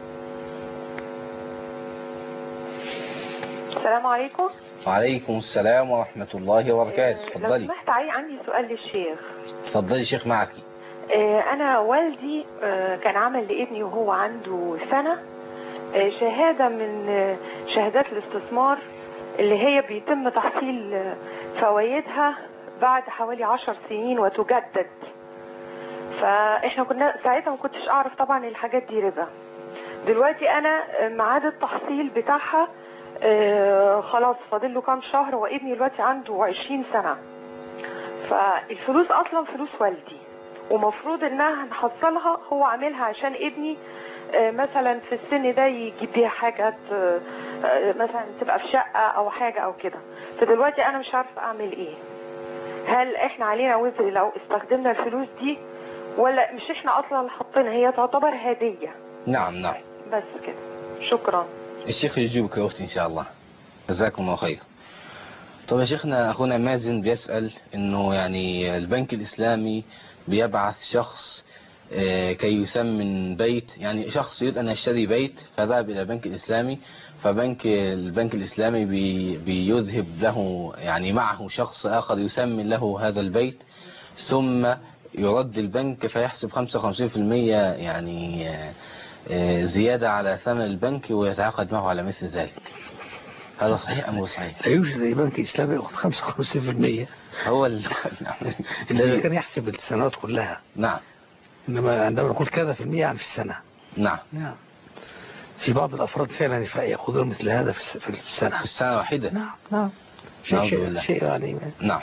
السلام عليكم. وعليكم السلام ورحمة الله وبركاته. لو تفضلي. سمحت عندي سؤال للشيخ. تفضلي شيخ معك. أنا والدي كان عمل لابني وهو عنده سنة شهادة من شهادات الاستثمار اللي هي بيتم تحصيل فوائدها بعد حوالي 10 سنين وتجدد. فإحنا كنا ساعتها ما كنتش أعرف طبعا الحاجات دي ربا. دلوقتي أنا ميعاد التحصيل بتاعها خلاص فاضل له كام شهر وابني دلوقتي عنده 20 سنة. فالفلوس أصلا فلوس والدي ومفروض انها هنحصلها، هو عاملها عشان ابني مثلا في السن ده يجيب بيها حاجة مثلا تبقى في شقة او حاجة او كده. فدلوقتي انا مش عارفة اعمل ايه. هل احنا علينا وزر لو استخدمنا الفلوس دي ولا مش احنا اصلا اللي حاطينها، هي تعتبر هدية؟ نعم. بس كده. شكرا. الشيخ يجيبك يا اختي ان شاء الله. جزاكم الله خير. طب يا شيخنا، اخونا مازن بيسأل انه يعني البنك الاسلامي بيبعث شخص كي يثمن بيت، يعني شخص يريد أن يشتري بيت فذهب إلى البنك الإسلامي، البنك الإسلامي بيذهب له يعني معه شخص آخر يثمن له هذا البيت، ثم يرد البنك فيحسب 55% يعني زيادة على ثمن البنك ويتعاقد معه على مثل ذلك. هذا صحيح أم صحيح؟ لا يوجد أي بنك إسلامي يأخذ 55%. هو إذا كان يحسب السنوات كلها. نعم. إنما عندما نقول كذا في المية يعني في السنة. نعم. في بعض الأفراد فعلا يأخذون مثل هذا في السنة. في السنة واحدة. نعم. شيء يعني. نعم.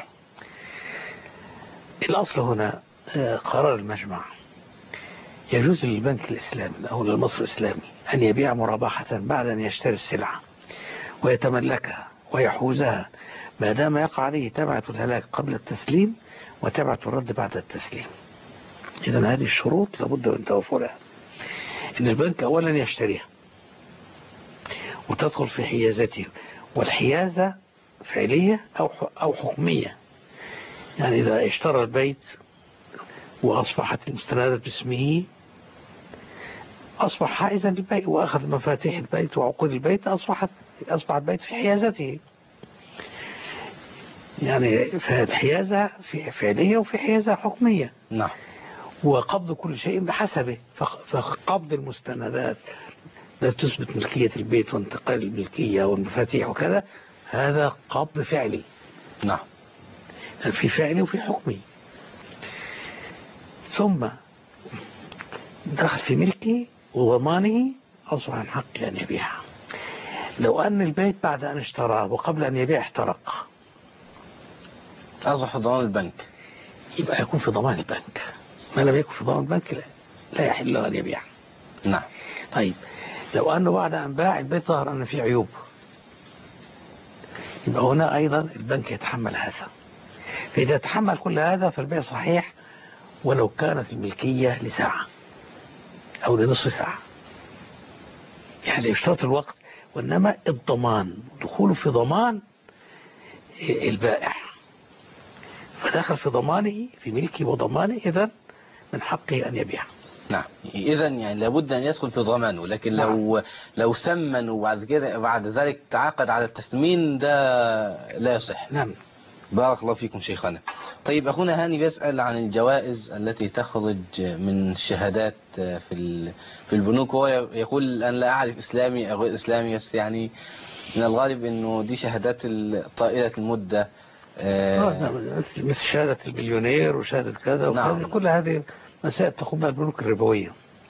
الأصل هنا قرار المجمع. يجوز للبنك الإسلامي أو للمصرف الإسلامي أن يبيع مرابحة بعد أن يشتري السلعة ويتملكها ويحوزها ما دام يقع عليه تبعة الهلاك قبل التسليم وتبعة الرد بعد التسليم. إذن هذه الشروط لابد من توفرها. إن البنك أولا يشتريها وتدخل في حيازته، والحيازة فعلية أو حكمية. يعني إذا اشترى البيت وأصبحت المستندات باسمه أصبح حائزا للبيت وأخذ مفاتيح البيت وعقود البيت، أصبح البيت في حيازته. يعني فالحيازة في فعلية وفي حيازة حكمية. نعم. وقبض كل شيء بحسبه. فقبض المستندات لا تثبت ملكية البيت وانتقال الملكية والمفاتيح وكذا، هذا قبض فعلي. نعم. في فعلي وفي حكمي. ثم دخل في ملكي وضمانه، أصبح عن حقي أن يبيعها. لو أن البيت بعد أن اشتراه وقبل أن يبيع احترق، أصبح ضمان البنك، يبقى يكون في ضمان البنك. ما لم يكن في ضمان البنك لا يحل له أن يبيع. نعم. طيب لو أنه بعد أن باع البيت ظهر أن فيه عيوب، يبقى هنا أيضا البنك يتحمل هذا. فإذا تحمل كل هذا فالبيع صحيح ولو كانت الملكية لساعة أو لنصف ساعة. يعني يشترط الوقت، وإنما الضمان دخوله في ضمان البائع، فدخل في ضمانه في ملكه وضمانه، إذن من حقه أن يبيع. نعم. إذن يعني لابد أن يدخل في ضمانه، لكن لو سمن وبعد ذلك تعاقد على التثمين ده لا يصح. نعم. بارك الله فيكم شيخنا. طيب أخونا هاني بيسأل عن الجوائز التي تخرج من الشهادات في البنوك، وهو يقول أن لا أعرف إسلامي أو غير إسلامي، بس يعني من الغالب أنه دي شهادات طائلة المدة، مثل شهادة المليونير وشهادة كذا وكذا. نعم. كل هذه مسائل تقوم بها البنوك الربوية.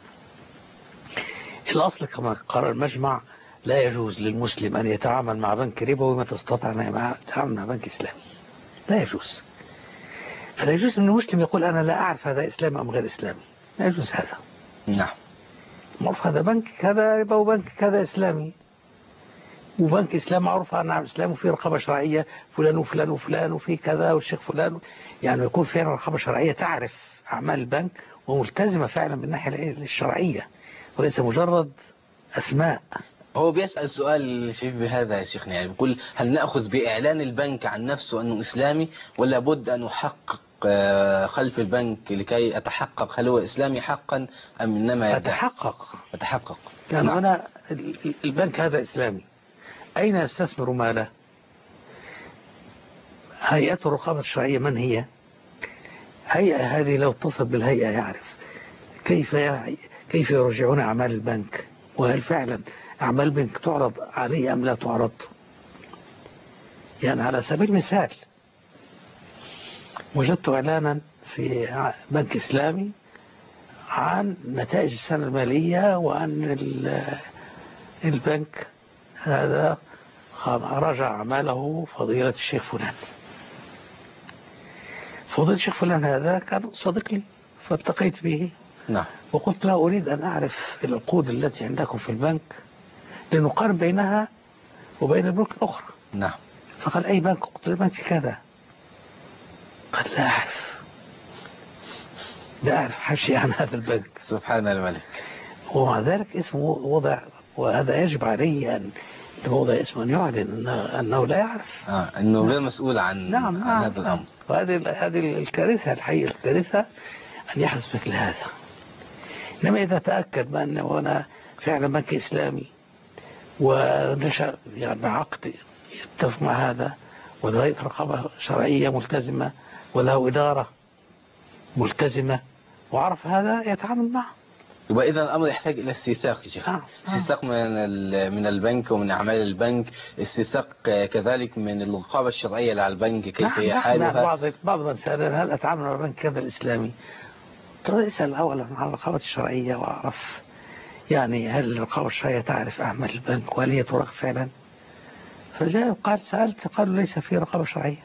الأصل كما قرر المجمع لا يجوز للمسلم أن يتعامل مع بنك ربوي ما تستطيع أن يتعامل مع بنك إسلامي، لا يجوز. لا يجوز أن المسلم يقول أنا لا أعرف هذا إسلامي أم غير إسلامي، لا يجوز هذا. نعم. معروف هذا بنك كذا ربا وبنك كذا إسلامي، وبنك إسلام معروف أنه إسلام وفي رقابة شرعية فلان وفلان وفلان وفي كذا والشيخ فلان، يعني يكون فيها رقابة شرعية تعرف أعمال البنك وملتزمة فعلا بالناحية الشرعية وليس مجرد أسماء. هو بيسأل سؤال شبه هذا يا شيخنا، يعني بيقول هل نأخذ بإعلان البنك عن نفسه أنه إسلامي ولا بد أن أحقق خلف البنك لكي أتحقق هل هو إسلامي حقا أم إنما أتحقق. يعني نعم. هنا البنك هذا إسلامي، أين يستثمر ماله؟ هيئة الرقابة الشرعية من هي؟ هيئة هذه لو اتصل بالهيئة يعرف كيف يرجعون أعمال البنك، وهل فعلا أعمال البنك تعرض عليه أم لا تعرض. يعني على سبيل المثال وجدت إعلانا في بنك إسلامي عن نتائج السنة المالية وأن البنك هذا رجع أعماله فضيلة الشيخ فلان. فضيلة الشيخ فلان هذا كان صديق لي فالتقيت به. نعم. وقلت له أريد أن أعرف العقود التي عندكم في البنك لنقارن بينها وبين البنوك الأخرى. نعم. فقال أي بنك؟ قلت له بنك كذا. قال لا أعرف حشي عن هذا البنك. سبحان الملك. ومع ذلك اسمه وضع، وهذا يجب عليه أن وضع اسمه أن يعلن أنه لا يعرف. أنه غير مسؤول عن هذا الأمر. وهذه الكارثة الحقيقة، الكارثة أن يحدث مثل هذا. إنما إذا تأكد بأنه أنا فعلا بنك إسلامي ونشأ يعني عقد يتفق مع هذا وله رقابة شرعية ملتزمة وله إدارة ملتزمة وعرف هذا يتعامل معه. وإذا الأمر يحتاج إلى استيثاق يا شيخ. استيثاق من البنك ومن أعمال البنك، استيثاق كذلك من الرقابة الشرعية على البنك كيف هي حالها. بعض من سألني هل أتعامل مع البنك كذا الإسلامي؟ اسأل أولا عن الرقابة الشرعية وأعرف يعني هل الرقابة الشرعية تعرف أعمال البنك وهل هي تراقب فعلا؟ فجاء وقال سألت قالوا ليس في رقابة شرعية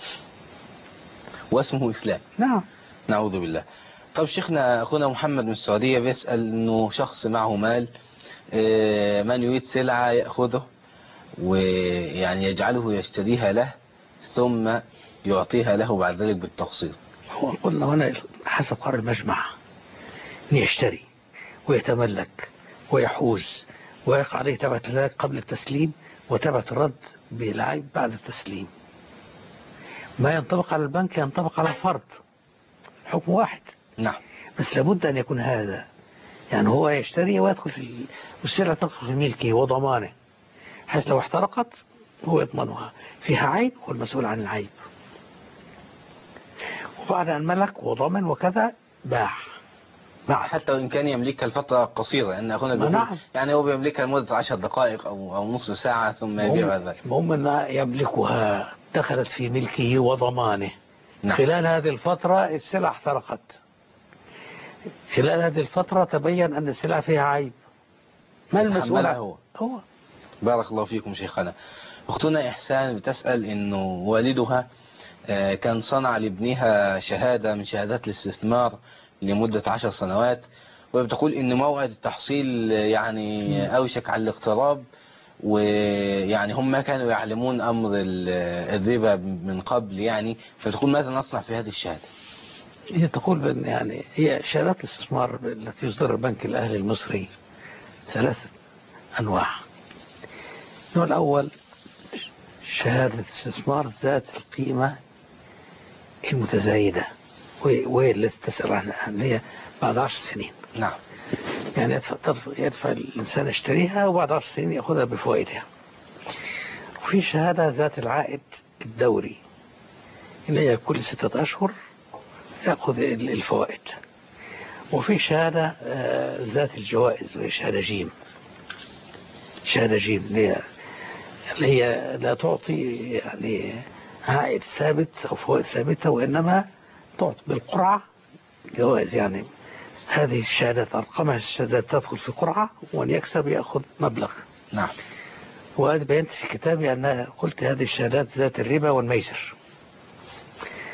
واسمه إسلام. نعم. نعوذ بالله. طب شيخنا أخونا محمد من السعودية بيسأل أنه شخص معه مال، من يريد سلعة يأخذه ويعني يجعله يشتريها له ثم يعطيها له بعد ذلك بالتقسيط. قلنا هنا حسب قرار المجمع أن يشتري ويتملك ويحوز ويقع عليه تبعة ذلك قبل التسليم وتبعة الرد بالعيب بعد التسليم. ما ينطبق على البنك ينطبق على الفرد، حكم واحد. نعم. بس لابد أن يكون هذا يعني هو يشتري ويدخل في والسلعة تدخل في ملكه وضمانه، حيث لو احترقت هو يضمنها، فيها عيب هو المسؤول عن العيب، وبعد أن ملك وضمن وكذا باع حتى وإن كان يملكها الفترة قصيرة، لأن أخونا بيقول نعم. يعني هو بيملكها لمدة 10 دقائق أو نصف ساعة ثم يبيع ذلك. المهم أنها يملكها دخلت في ملكه وضمانه. نعم. خلال هذه الفترة السلع احترقت، خلال هذه الفترة تبين أن السلع فيها عيب، ما المسؤول هو. بارك الله فيكم شيخنا. أختنا إحسان بتسأل إنه والدها كان صنع لابنها شهادة من شهادات الاستثمار لمدة 10 سنوات، وبتقول إن موعد التحصيل يعني أوشك على الاقتراب، ويعني هم ما كانوا يعلمون أمر الربا من قبل يعني، فتقول ماذا نصنع في هذه الشهادة؟ هي تقول بأن يعني هي شهادات الاستثمار التي يصدر البنك الأهلي المصري 3 أنواع. النوع الأول شهادة استثمار ذات القيمة المتزايدة، وهي التي تسأل عنها اللي هي بعد 10 سنين. نعم. يعني يدفع الإنسان يشتريها وبعد 10 سنين يأخذها بفوائدها. وفي شهادة ذات العائد الدوري اللي هي كل 6 أشهر يأخذ الفوائد. وفي شهادة ذات الجوائز وهي شهادة جيم. شهادة جيم اللي هي لا تعطي يعني عائد ثابت أو فوائد ثابتة، وإنما تعطي بالقرعة جوائز. يعني هذه الشهادات أرقامها الشهادات تدخل في قرعة وأن يكسب يأخذ مبلغ. نعم. وهذا بينت في كتابي أن قلت هذه الشهادات ذات الربا والميسر.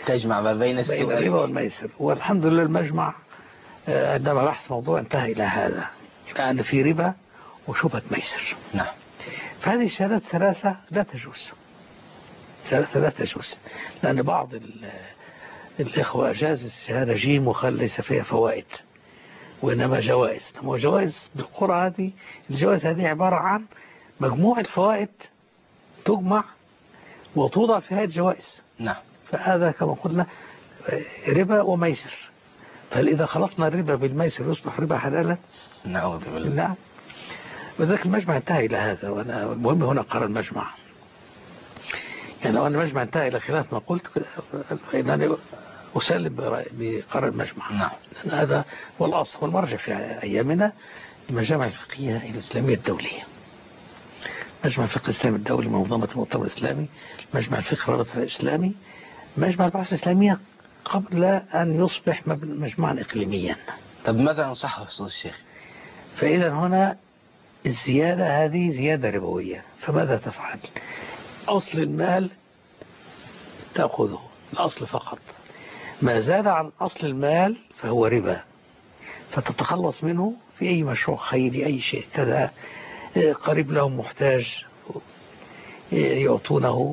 تجمع ما بين السؤال الربا والميسر. والحمد لله المجمع عندما بحث موضوع انتهى إلى هذا، إلى أن في ربا وشبهة ميسر. نعم. فهذه الشهادات ثلاثة لا تجوز، ثلاثة لا تجوز، لأن بعض الإخوة أجاز الشهادة جيم وقال ليس فيها فوائد وإنما جوائز. وجوائز بالقرى هذه، الجوائز هذه عبارة عن مجموع الفوائد تجمع وتوضع في هذه الجوائز. نعم. فهذا كما قلنا ربا وميسر. فهل إذا خلطنا الربا بالميسر يصبح ربا حلالا؟ نعوذ بالله. نعم. وذلك المجمع انتهى إلى هذا. وأنا المهم هنا قرار المجمع، يعني لو أن المجمع انتهى إلى خلاف ما قلت فإنني أسلم بقرار المجمع. نعم. هذا هو الأصل والمرجع في أيامنا المجامع الفقهية الإسلامية الدولية، مجمع الفقه الإسلامي الدولي، منظمة المؤتمر الإسلامي، مجمع الفقه الرابطة الإسلامي، مجمع البحث الإسلامية، قبل أن يصبح مجمعا إقليميا. طب ماذا ننصحه فضيلة الشيخ؟ فإذا هنا الزيادة هذه زيادة ربوية، فماذا تفعل؟ أصل المال تأخذه، الأصل فقط، ما زاد عن أصل المال فهو ربا، فتتخلص منه في أي مشروع خيري، أي شيء كذا، قريب لهم محتاج يعطونه،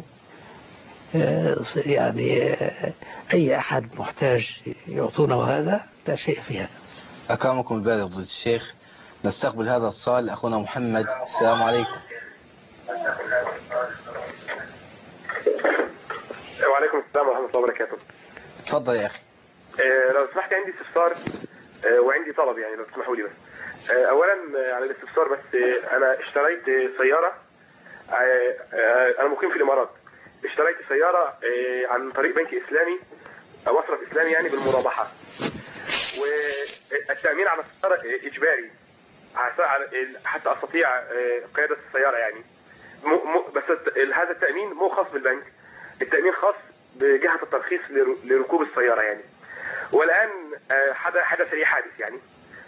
يعني أي أحد محتاج يعطونه، هذا لا شيء في هذا. أكرمكم الباري فضيلة الشيخ. نستقبل هذا الصال أخونا محمد. السلام عليكم. وعليكم السلام ورحمة الله وبركاته. تفضل يا أخي. لو سمحت عندي استفسار وعندي طلب، يعني لو تسمحوا لي بس. أولا على الاستفسار بس، أنا اشتريت سيارة، أنا مقيم في الإمارات، اشتريت سيارة عن طريق بنك إسلامي، مصرف إسلامي يعني بالمرابحة، والتأمين على السيارة إجباري حتى أستطيع قيادة السيارة يعني. بس هذا التأمين مو خاص بالبنك، التأمين خاص بجهة الترخيص لركوب السيارة يعني. والآن حدث لي حادث يعني،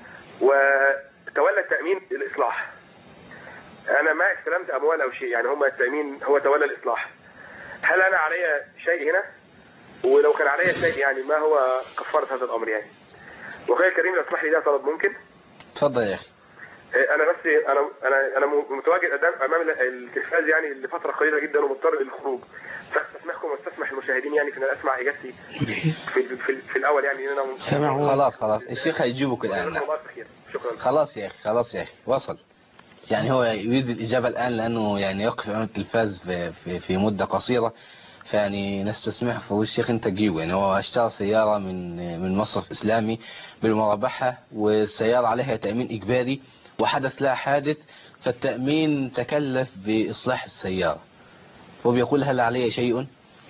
وتولى التأمين الإصلاح. أنا ما استلمت أموال أو شيء يعني، هم التأمين هو تولى الإصلاح. هل أنا علي شيء هنا؟ ولو كان علي شيء يعني ما هو كفارة هذا الأمر يعني؟ وخير كريم لو تسمح لي ده طلب ممكن؟ تفضل يا أخي. أنا بس أنا متواجد أمام التلفاز يعني لفترة قليلة جدا ومضطر للخروج، فاستسمحكم واستسمح المشاهدين يعني في أن أسمع إجابتي في الأول يعني. أنا خلاص الشيخ هيجيبك الآن. شكرا. خلاص يا أخي وصل. يعني هو يريد الإجابة الآن لأنه يعني يقف أمام التلفاز في مدة قصيرة، فيعني نستسمح فضيلة الشيخ أنت تجيبه. يعني هو اشترى سيارة من مصرف إسلامي بالمرابحة، والسيارة عليها تأمين إجباري، وحدث لها حادث، فالتأمين تكلف بإصلاح السيارة، وبيقول هل عليه شيء؟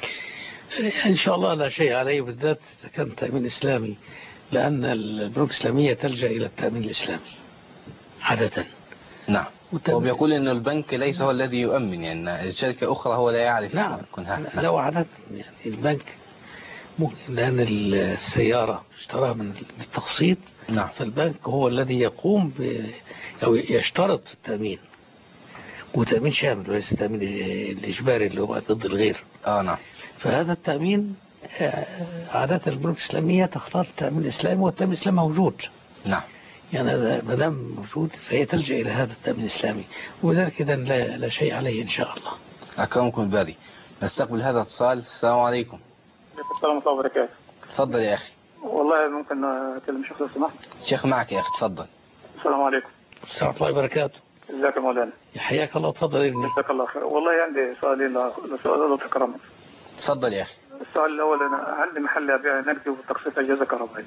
إن شاء الله لا شيء عليه، بالذات إذا كان تأمين إسلامي، لأن البنوك الإسلامية تلجأ إلى التأمين الإسلامي عادة. نعم. وبيقول إن البنك ليس هو الذي يؤمن، يعني الشركة أخرى هو لا يعرف. نعم. لا عادة يعني البنك ممكن، لأن السيارة اشتراها بالتقسيط. نعم. فالبنك هو الذي يقوم أو يشترط التأمين، وتأمين شامل وليس التأمين الإجباري اللي هو ضد الغير. نعم. فهذا التأمين عادة البنوك الإسلامية تختار التأمين الإسلامي، والتأمين الإسلامي موجود. نعم. يعني ما دام موجود فهي تلجأ إلى هذا التأمين الإسلامي، وذلك إذا لا شيء عليه إن شاء الله. أكرمكم الباري. نستقبل هذا الاتصال. السلام عليكم. السلام ورحمة الله وبركاته. تفضل يا أخي. والله ممكن أكلم شيخ لو سمحت؟ شيخ معك يا أخي، تفضل. السلام عليكم. السلام ورحمة الله وبركاته. ازيك يا مولانا؟ حياك الله. تفضل يا ابني. جزاك الله خير. والله عندي سؤالين لو تكرمت. تفضل يا أخي. السؤال الأول، أنا عندي محل أبيع نقدي وتقسيط أجهزة كهربائية.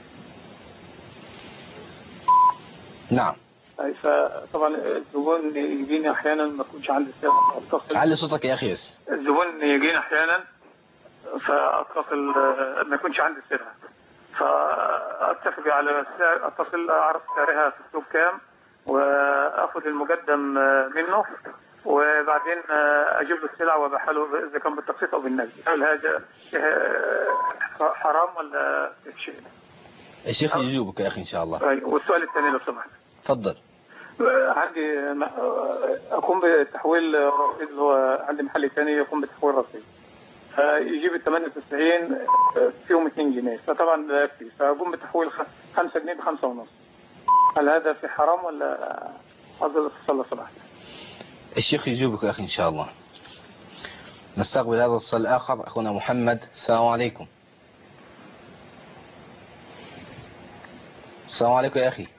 نعم. فطبعا الزبون يجيني أحيانا ما يكونش عندي سعر. علي صوتك يا أخي بس. الزبون يجيني أحيانا فأتصل ما يكونش عندي سعرها، فأتفق على السعر، أتصل أعرف سعرها في السوق كام وأخذ المقدم منه، وبعدين أجيب له السلعة وأبيعها له إذا كان بالتقسيط أو بالنقد. هل هذا حرام ولا شيء؟ الشيخ يجيبك يا أخي إن شاء الله. والسؤال الثاني لو سمحت. تفضل. عندي أقوم بتحويل رصيد، اللي هو عندي محل ثاني يقوم بتحويل رصيد، يجيب ال 98 فيهم 2 جنيه، فطبعا لا يكفي، فأقوم بتحويل 5 جنيه ب 5 ونص. هل هذا في حرام ولا أفضل الاتصال لو سمحت؟ الشيخ يجيبك يا أخي إن شاء الله. نستقبل هذا الاتصال الآخر. أخونا محمد، السلام عليكم. السلام عليكم يا أخي.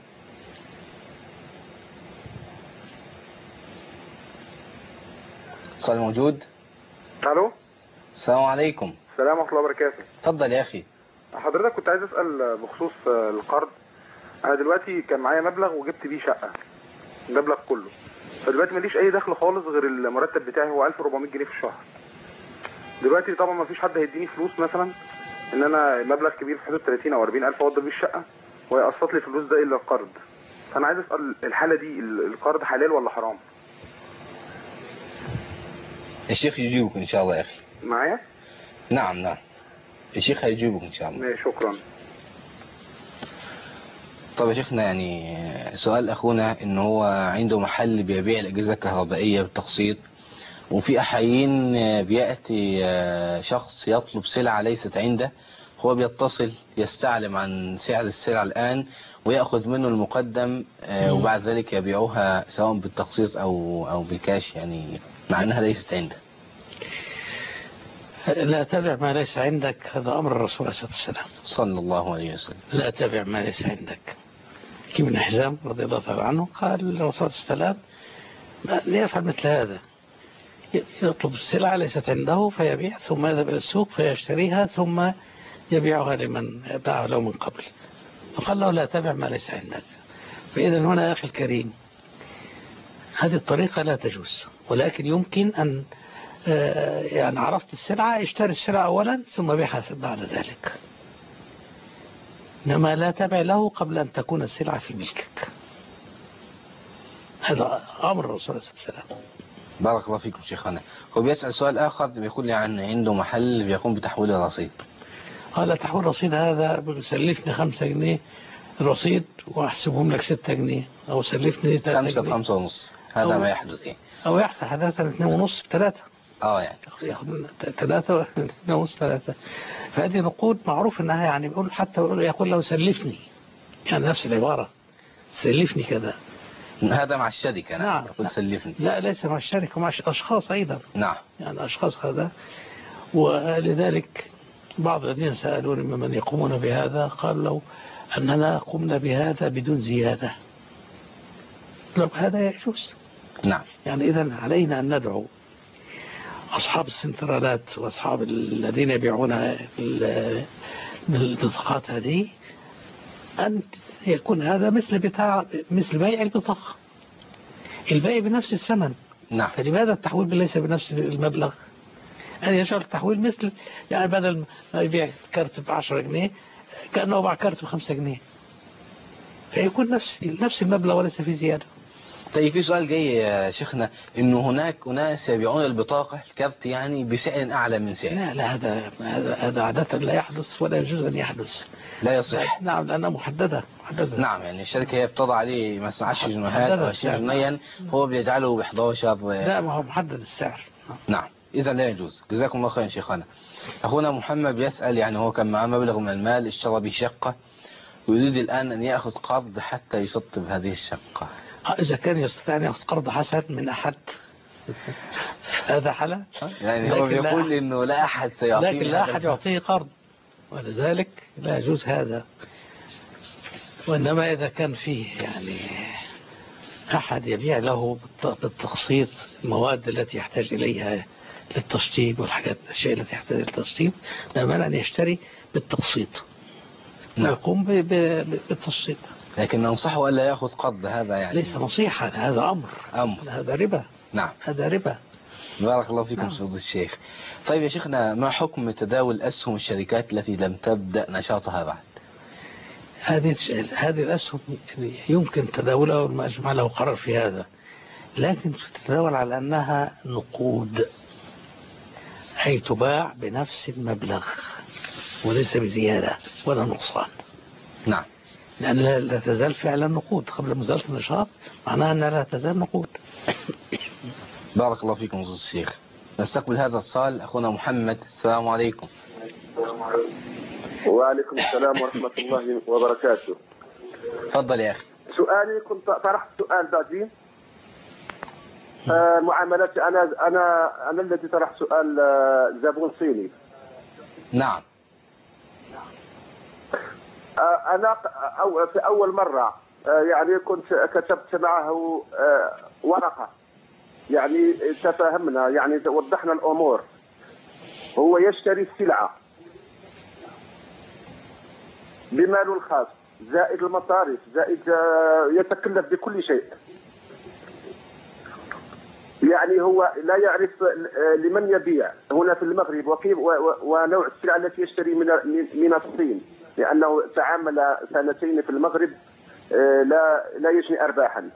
اتصال موجود؟ الو، السلام عليكم. السلام ورحمه الله وبركاته. اتفضل يا أخي. حضرتك كنت عايز اسال بخصوص القرض. انا دلوقتي كان معايا مبلغ وجبت بيه شقه، المبلغ كله، فدلوقتي ماليش اي دخل خالص غير المرتب بتاعي هو 1400 جنيه في الشهر. دلوقتي طبعا ما فيش حد هيديني فلوس مثلا ان انا مبلغ كبير في حدود 30 او 40 الف اوضب بيه الشقه ويقسط لي فلوس ده الا القرض. فانا عايز اسال الحاله دي القرض حلال ولا حرام؟ الشيخ يجيبك إن شاء الله يا أخي. معايا؟ نعم الشيخ هيجيبك إن شاء الله. ماشي، شكرا. طب يا شيخنا، يعني سؤال أخونا إن هو عنده محل بيبيع الأجهزة الكهربائية بالتقسيط، وفي أحيان بيأتي شخص يطلب سلعة ليست عنده، هو بيتصل يستعلم عن سعر السلعة الآن ويأخذ منه المقدم، وبعد ذلك يبيعوها سواء بالتقسيط أو بالكاش، يعني مع أنها ليست عنده. لا تبع ما ليس عندك، هذا أمر الرسول عليه الصلاة والسلام صلى الله عليه وسلم. لا تبع ما ليس عندك. ابن حزام رضي الله تعالى عنه قال للرسول صلى الله عليه وسلم ليفعل مثل هذا، يطلب السلعة ليست عنده فيبيع، ثم يذهب إلى السوق فيشتريها ثم يبيعها لمن باع له من قبل. فقال له لا تبع ما ليس عندك. فإذا هنا يا أخي الكريم، هذه الطريقة لا تجوز، ولكن يمكن أن يعني عرفت السلعة اشتري السلعة أولا ثم بيعها بعد ذلك، إنما لا تبع له قبل أن تكون السلعة في ملكك. هذا أمر الرسول صلى الله عليه وسلم. بارك الله فيكم شيخنا. هو بيسأل سؤال آخر، بيقول لي عن عنده محل بيقوم بتحويل الرصيد. قال تحويل الرصيد هذا بيسلفني 5 جنيه الرصيد وأحسبهم لك 6 جنيه، أو سلفني 5 ب5 ونص، هذا ما يحدث يعني. أو يحصل حدثا 2 ونص ب3. يعني ياخذ 3 2 ونص 3. فهذه نقود معروف انها يعني بيقول، حتى يقول له سلفني، يعني نفس العبارة، سلفني كذا. هذا مع الشركة. نعم. يقول سلفني. لا، ليس مع الشركة، مع أشخاص أيضا. نعم. يعني أشخاص هذا. ولذلك بعض الذين سألوني ممن يقومون بهذا قالوا لو أننا قمنا بهذا بدون زيادة، لو هذا يجوز. نعم. يعني إذن علينا أن ندعو أصحاب السنترالات وأصحاب الذين يبيعون بالبطاقات هذه أن يكون هذا مثل بيع البطاقة، البيع بنفس الثمن. نعم. فلماذا التحويل ليس بنفس المبلغ؟ أن يجعل التحويل مثل، يعني بدل ما يبيع كارت ب10 جنيه كأنه باع كارت ب5 جنيه، فيكون نفس المبلغ وليس في زيادة. طيب في سؤال جاي يا شيخنا، انه هناك اناس يبيعون البطاقة الكارت يعني بسعر اعلى من سعر. لا هذا عادة لا يحدث ولا يجوز ان يحدث. لا يصح. نعم، لانها محددة. نعم، يعني الشركة هي بتضع عليه مثلا 10 جنيهات او 20 جنيها، هو بيجعله ب 11. لا، ما هو محدد السعر. نعم، اذا لا يجوز. جزاكم الله خيرا شيخنا. اخونا محمد بيسأل، يعني هو كان معاه مبلغ من المال اشترى به شقة ويريد الان ان ياخذ قرض حتى يشطب هذه الشقة. إذا كان يستطيع أن يأخذ قرض حسن من أحد هذا حلال. يعني هو بيقول إنه لا أحد سيعطيه، لكن لا أحد يعطيه قرض، ولذلك لا يجوز هذا. وإنما إذا كان فيه يعني أحد يبيع له بالتقسيط المواد التي يحتاج إليها للتشطيب والأشياء التي يحتاج للتشطيب، لا مانع أن يشتري بالتقسيط ويقوم بالتشطيب. لكن ننصحه ألا يأخذ قرض، هذا يعني ليس نصيحة، هذا أمر. هذا ربا. نعم، هذا ربا. بارك الله فيكم فضيلة الشيخ. طيب يا شيخنا، ما حكم تداول أسهم الشركات التي لم تبدأ نشاطها بعد؟ هذه الأسهم يمكن تداولها والمجمع له قرار في هذا، لكن تتداول على أنها نقود، أي تباع بنفس المبلغ وليس بزيادة ولا نقصان. نعم. لأن لا تزال فعلا نقود قبل مزالة النشاط، معناها أنها لا تزال نقود. بارك الله فيكم فضيلة الشيخ. نستقبل هذا الاتصال. أخونا محمد، السلام عليكم. وعليكم السلام ورحمة الله وبركاته. تفضل يا أخي. سؤالي، كنت طرحت سؤال بعدين معاملات. أنا الذي طرحت سؤال زبون صيني. نعم. أنا في أول مرة يعني كنت كتبت معه ورقة، يعني تفاهمنا، يعني وضحنا الأمور. هو يشتري السلعة بماله الخاص زائد المصاريف زائد يتكلف بكل شيء. يعني هو لا يعرف لمن يبيع هنا في المغرب ونوع السلعة التي يشتري من الصين، لأنه تعامل سنتين في المغرب لا يجني أرباحا.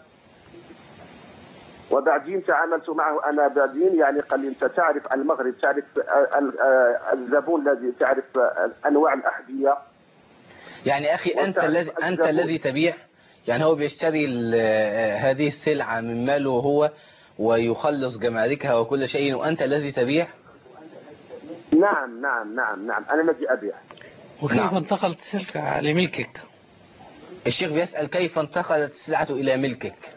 وبعدين تعاملت معه أنا بعدين، يعني قال لي أنت تعرف المغرب، تعرف الزبون الذي تعرف أنواع الأحذية. يعني أخي أنت الذي تبيع، يعني هو بيشتري هذه السلعة من ماله هو ويخلص جماركها وكل شيء، وأنت الذي تبيع. نعم أنا الذي أبيع. وكيف انتقلت السلعة لملكك؟ الشيخ بيسأل كيف انتقلت السلعة إلى ملكك.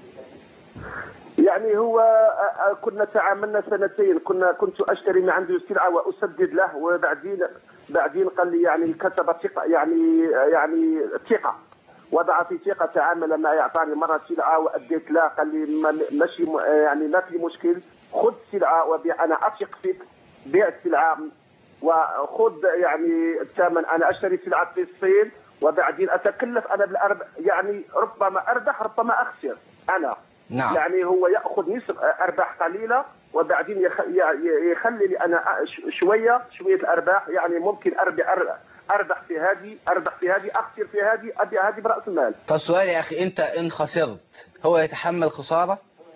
يعني هو كنا تعاملنا سنتين، كنت أشتري من عنده السلعة وأسدد له، وبعدين قال لي يعني كتب ثقة، يعني ثقة، وضع في ثقة، تعامل معي، أعطاني مرة سلعة وأديت له، قال لي ماشي يعني ما في مشكل، خذ السلعة وبيع، أنا أثق فيك، بيع السلعة وخذ يعني الثمن، أنا أشتري سلعة في الصين وبعدين أتكلف أنا بالأرباح، يعني ربما أربح ربما أخسر أنا. نعم. يعني هو يأخذ نصف أرباح قليلة وبعدين يخلي لي أنا شوية الأرباح، يعني ممكن أربح في هذه أخسر في هذه، أبيع هذه برأس المال. طب سؤال يا أخي، أنت إن خسرت هو يتحمل خسارة؟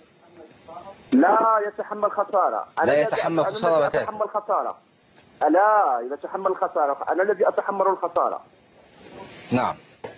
لا يتحمل خسارة. لا يتحمل خسارة بتاتا. يتحمل خسارة. لا يتحمل الخسارة، أنا الذي أتحمل الخسارة. نعم.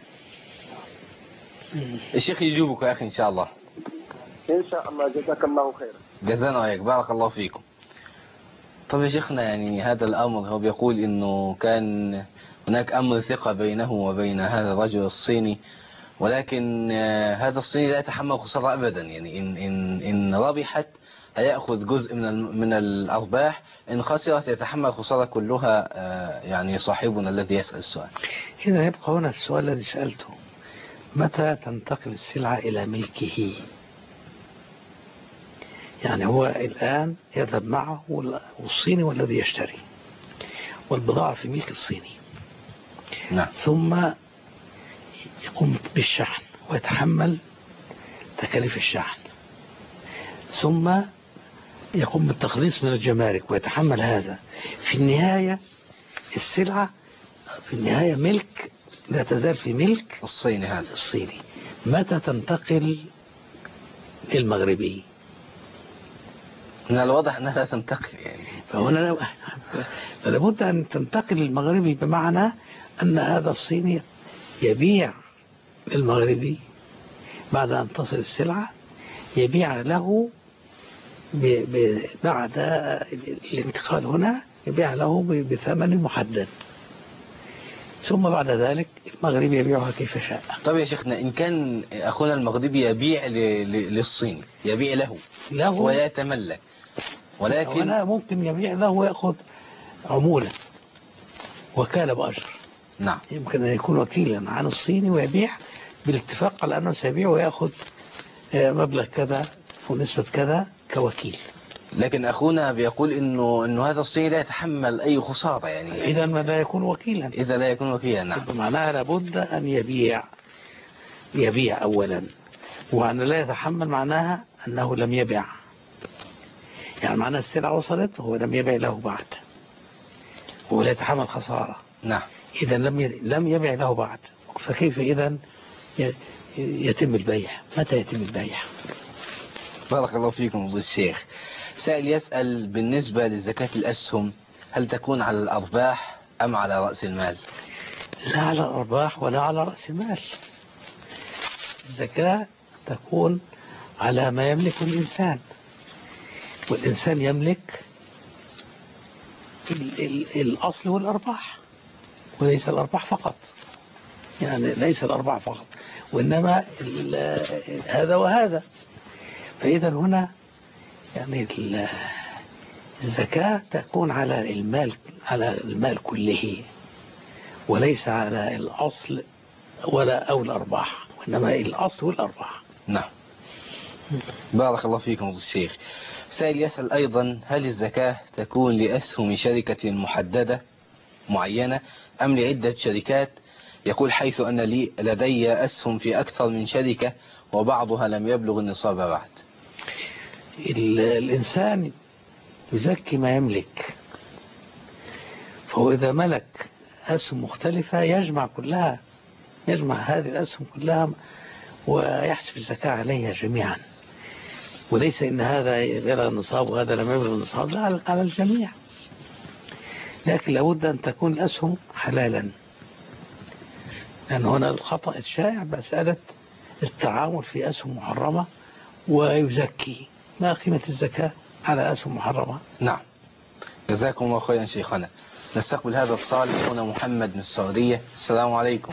الشيخ يجيبك يا أخي إن شاء الله. إن شاء الله، جزاك الله خير. جزانا وياك، بارك الله فيكم. طب يا شيخنا، يعني هذا الأمر هو بيقول إنه كان هناك أمر ثقة بينه وبين هذا الرجل الصيني، ولكن هذا الصيني لا يتحمل خسارة أبدا، يعني إن ربحت هيأخذ جزء من الأرباح، إن خسرت يتحمل خسارة كلها. يعني صاحبنا الذي يسأل السؤال هنا يبقى هنا السؤال الذي سألته: متى تنتقل السلعة إلى ملكه؟ يعني هو الآن يذهب معه والصيني والذي يشتري، والبضاعة في ملك الصيني. نعم. ثم يقوم بالشحن ويتحمل تكاليف الشحن، ثم يقوم بالتخليص من الجمارك ويتحمل هذا. في النهاية السلعة في النهاية ملك، لا تزال في ملك الصيني. هذا الصيني. متى تنتقل للمغربي؟ من الواضح أنها تنتقل، يعني فلا بد أن تنتقل للمغربي، بمعنى أن هذا الصيني يبيع للمغربي بعد أن تصل السلعة، يبيع له بعد الانتقال هنا، يبيع له بثمن محدد، ثم بعد ذلك المغربي يبيعها كيف شاء. طب يا شيخنا، إن كان أخونا المغربي يبيع للصين، يبيع له ولا يتملك، ولكن أنا ممكن يبيع له ويأخذ عمولة، وكالة بأجر. نعم. يمكن أن يكون وكيلا عن الصيني ويبيع بالاتفاق على أنه سيبيع ويأخذ مبلغ كذا ونسبة كذا كوكيل. لكن أخونا بيقول إنه هذا الصيني لا يتحمل أي خسارة، يعني إذا ما لا يكون وكيلا. إذا لا يكون وكيلا. نعم. معناها لابد أن يبيع أولا، وأن لا يتحمل معناها أنه لم يبيع، يعني معناها السلعة وصلت وهو لم يبيع له بعد، ولا يتحمل خسارة. نعم. إذا لم يبيع له بعد، فكيف إذا يتم البيع؟ متى يتم البيع؟ بارك الله فيكم فضيلة الشيخ. سائل يسأل بالنسبة لزكاة الأسهم، هل تكون على الأرباح أم على رأس المال؟ لا على الأرباح ولا على رأس المال. الزكاة تكون على ما يملك الإنسان. والإنسان يملك الأصل والأرباح، وليس الأرباح فقط، يعني ليس الأرباح فقط، وإنما هذا وهذا. فإذا هنا يعني الزكاة تكون على المال كله، وليس على الأصل أو الأرباح، وإنما الأصل والأرباح. نعم. بارك الله فيكم الشيخ. سائل يسأل أيضا: هل الزكاة تكون لأسهم شركة محددة معينة أم لعدة شركات؟ يقول: حيث أن لدي أسهم في أكثر من شركة وبعضها لم يبلغ النصاب بعد. الإنسان يزكي ما يملك، فهو إذا ملك أسهم مختلفة يجمع هذه الأسهم كلها ويحسب الزكاة عليها جميعا، وليس إن هذا بلغ النصاب وهذا لم يبلغ النصاب، لا، على الجميع. لكن لابد أن تكون الأسهم حلالا، لأن هنا الخطأ الشائع مسألة التعامل في أسهم محرمة ويزكي. ما قيمة الزكاة على أسهم محرمة؟ نعم، جزاكم الله خيرا شيخنا. نستقبل هذا الاتصال. هنا محمد من السعودية. السلام عليكم.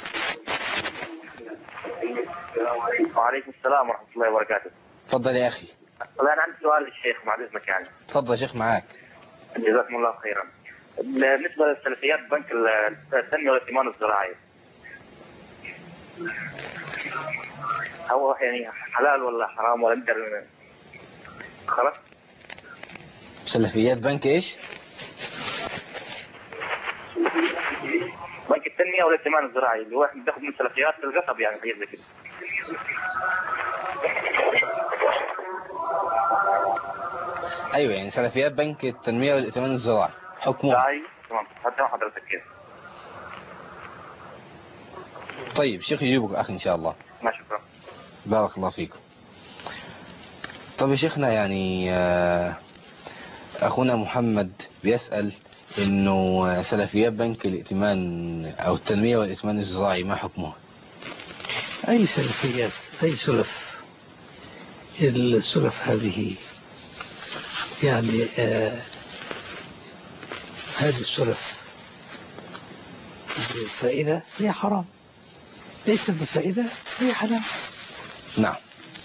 وعليكم السلام ورحمة الله وبركاته. تفضل يا أخي. أنا عندي سؤال للشيخ بعد إذنك يعني. تفضل يا شيخ، معاك. جزاكم الله خيرا. بالنسبة للسلفيات بنك التنمية والائتمان الزراعي، هو يعني حلال ولا حرام ولا نقدر خلاص؟ سلفيات بنك إيش؟ بنك التنمية والائتمان الزراعي اللي هو احنا بناخذ من سلفيات القصب يعني حاجات زي كده. أيوة، يعني سلفيات بنك التنمية والائتمان الزراعي حكمه. أيوة تمام، حتى حضرتك كده. طيب شيخ يجيبك أخي إن شاء الله. ما شكرا. بارك الله فيكم. طب يا شيخنا، يعني أخونا محمد بيسأل إنه سلفيات بنك الائتمان أو التنمية والائتمان الزراعي ما حكمه؟ أي سلفيات، أي سلف. السلف هذه يعني هذه السلف بفائدة هي حرام، ليست بفائدة هي حلال. نعم،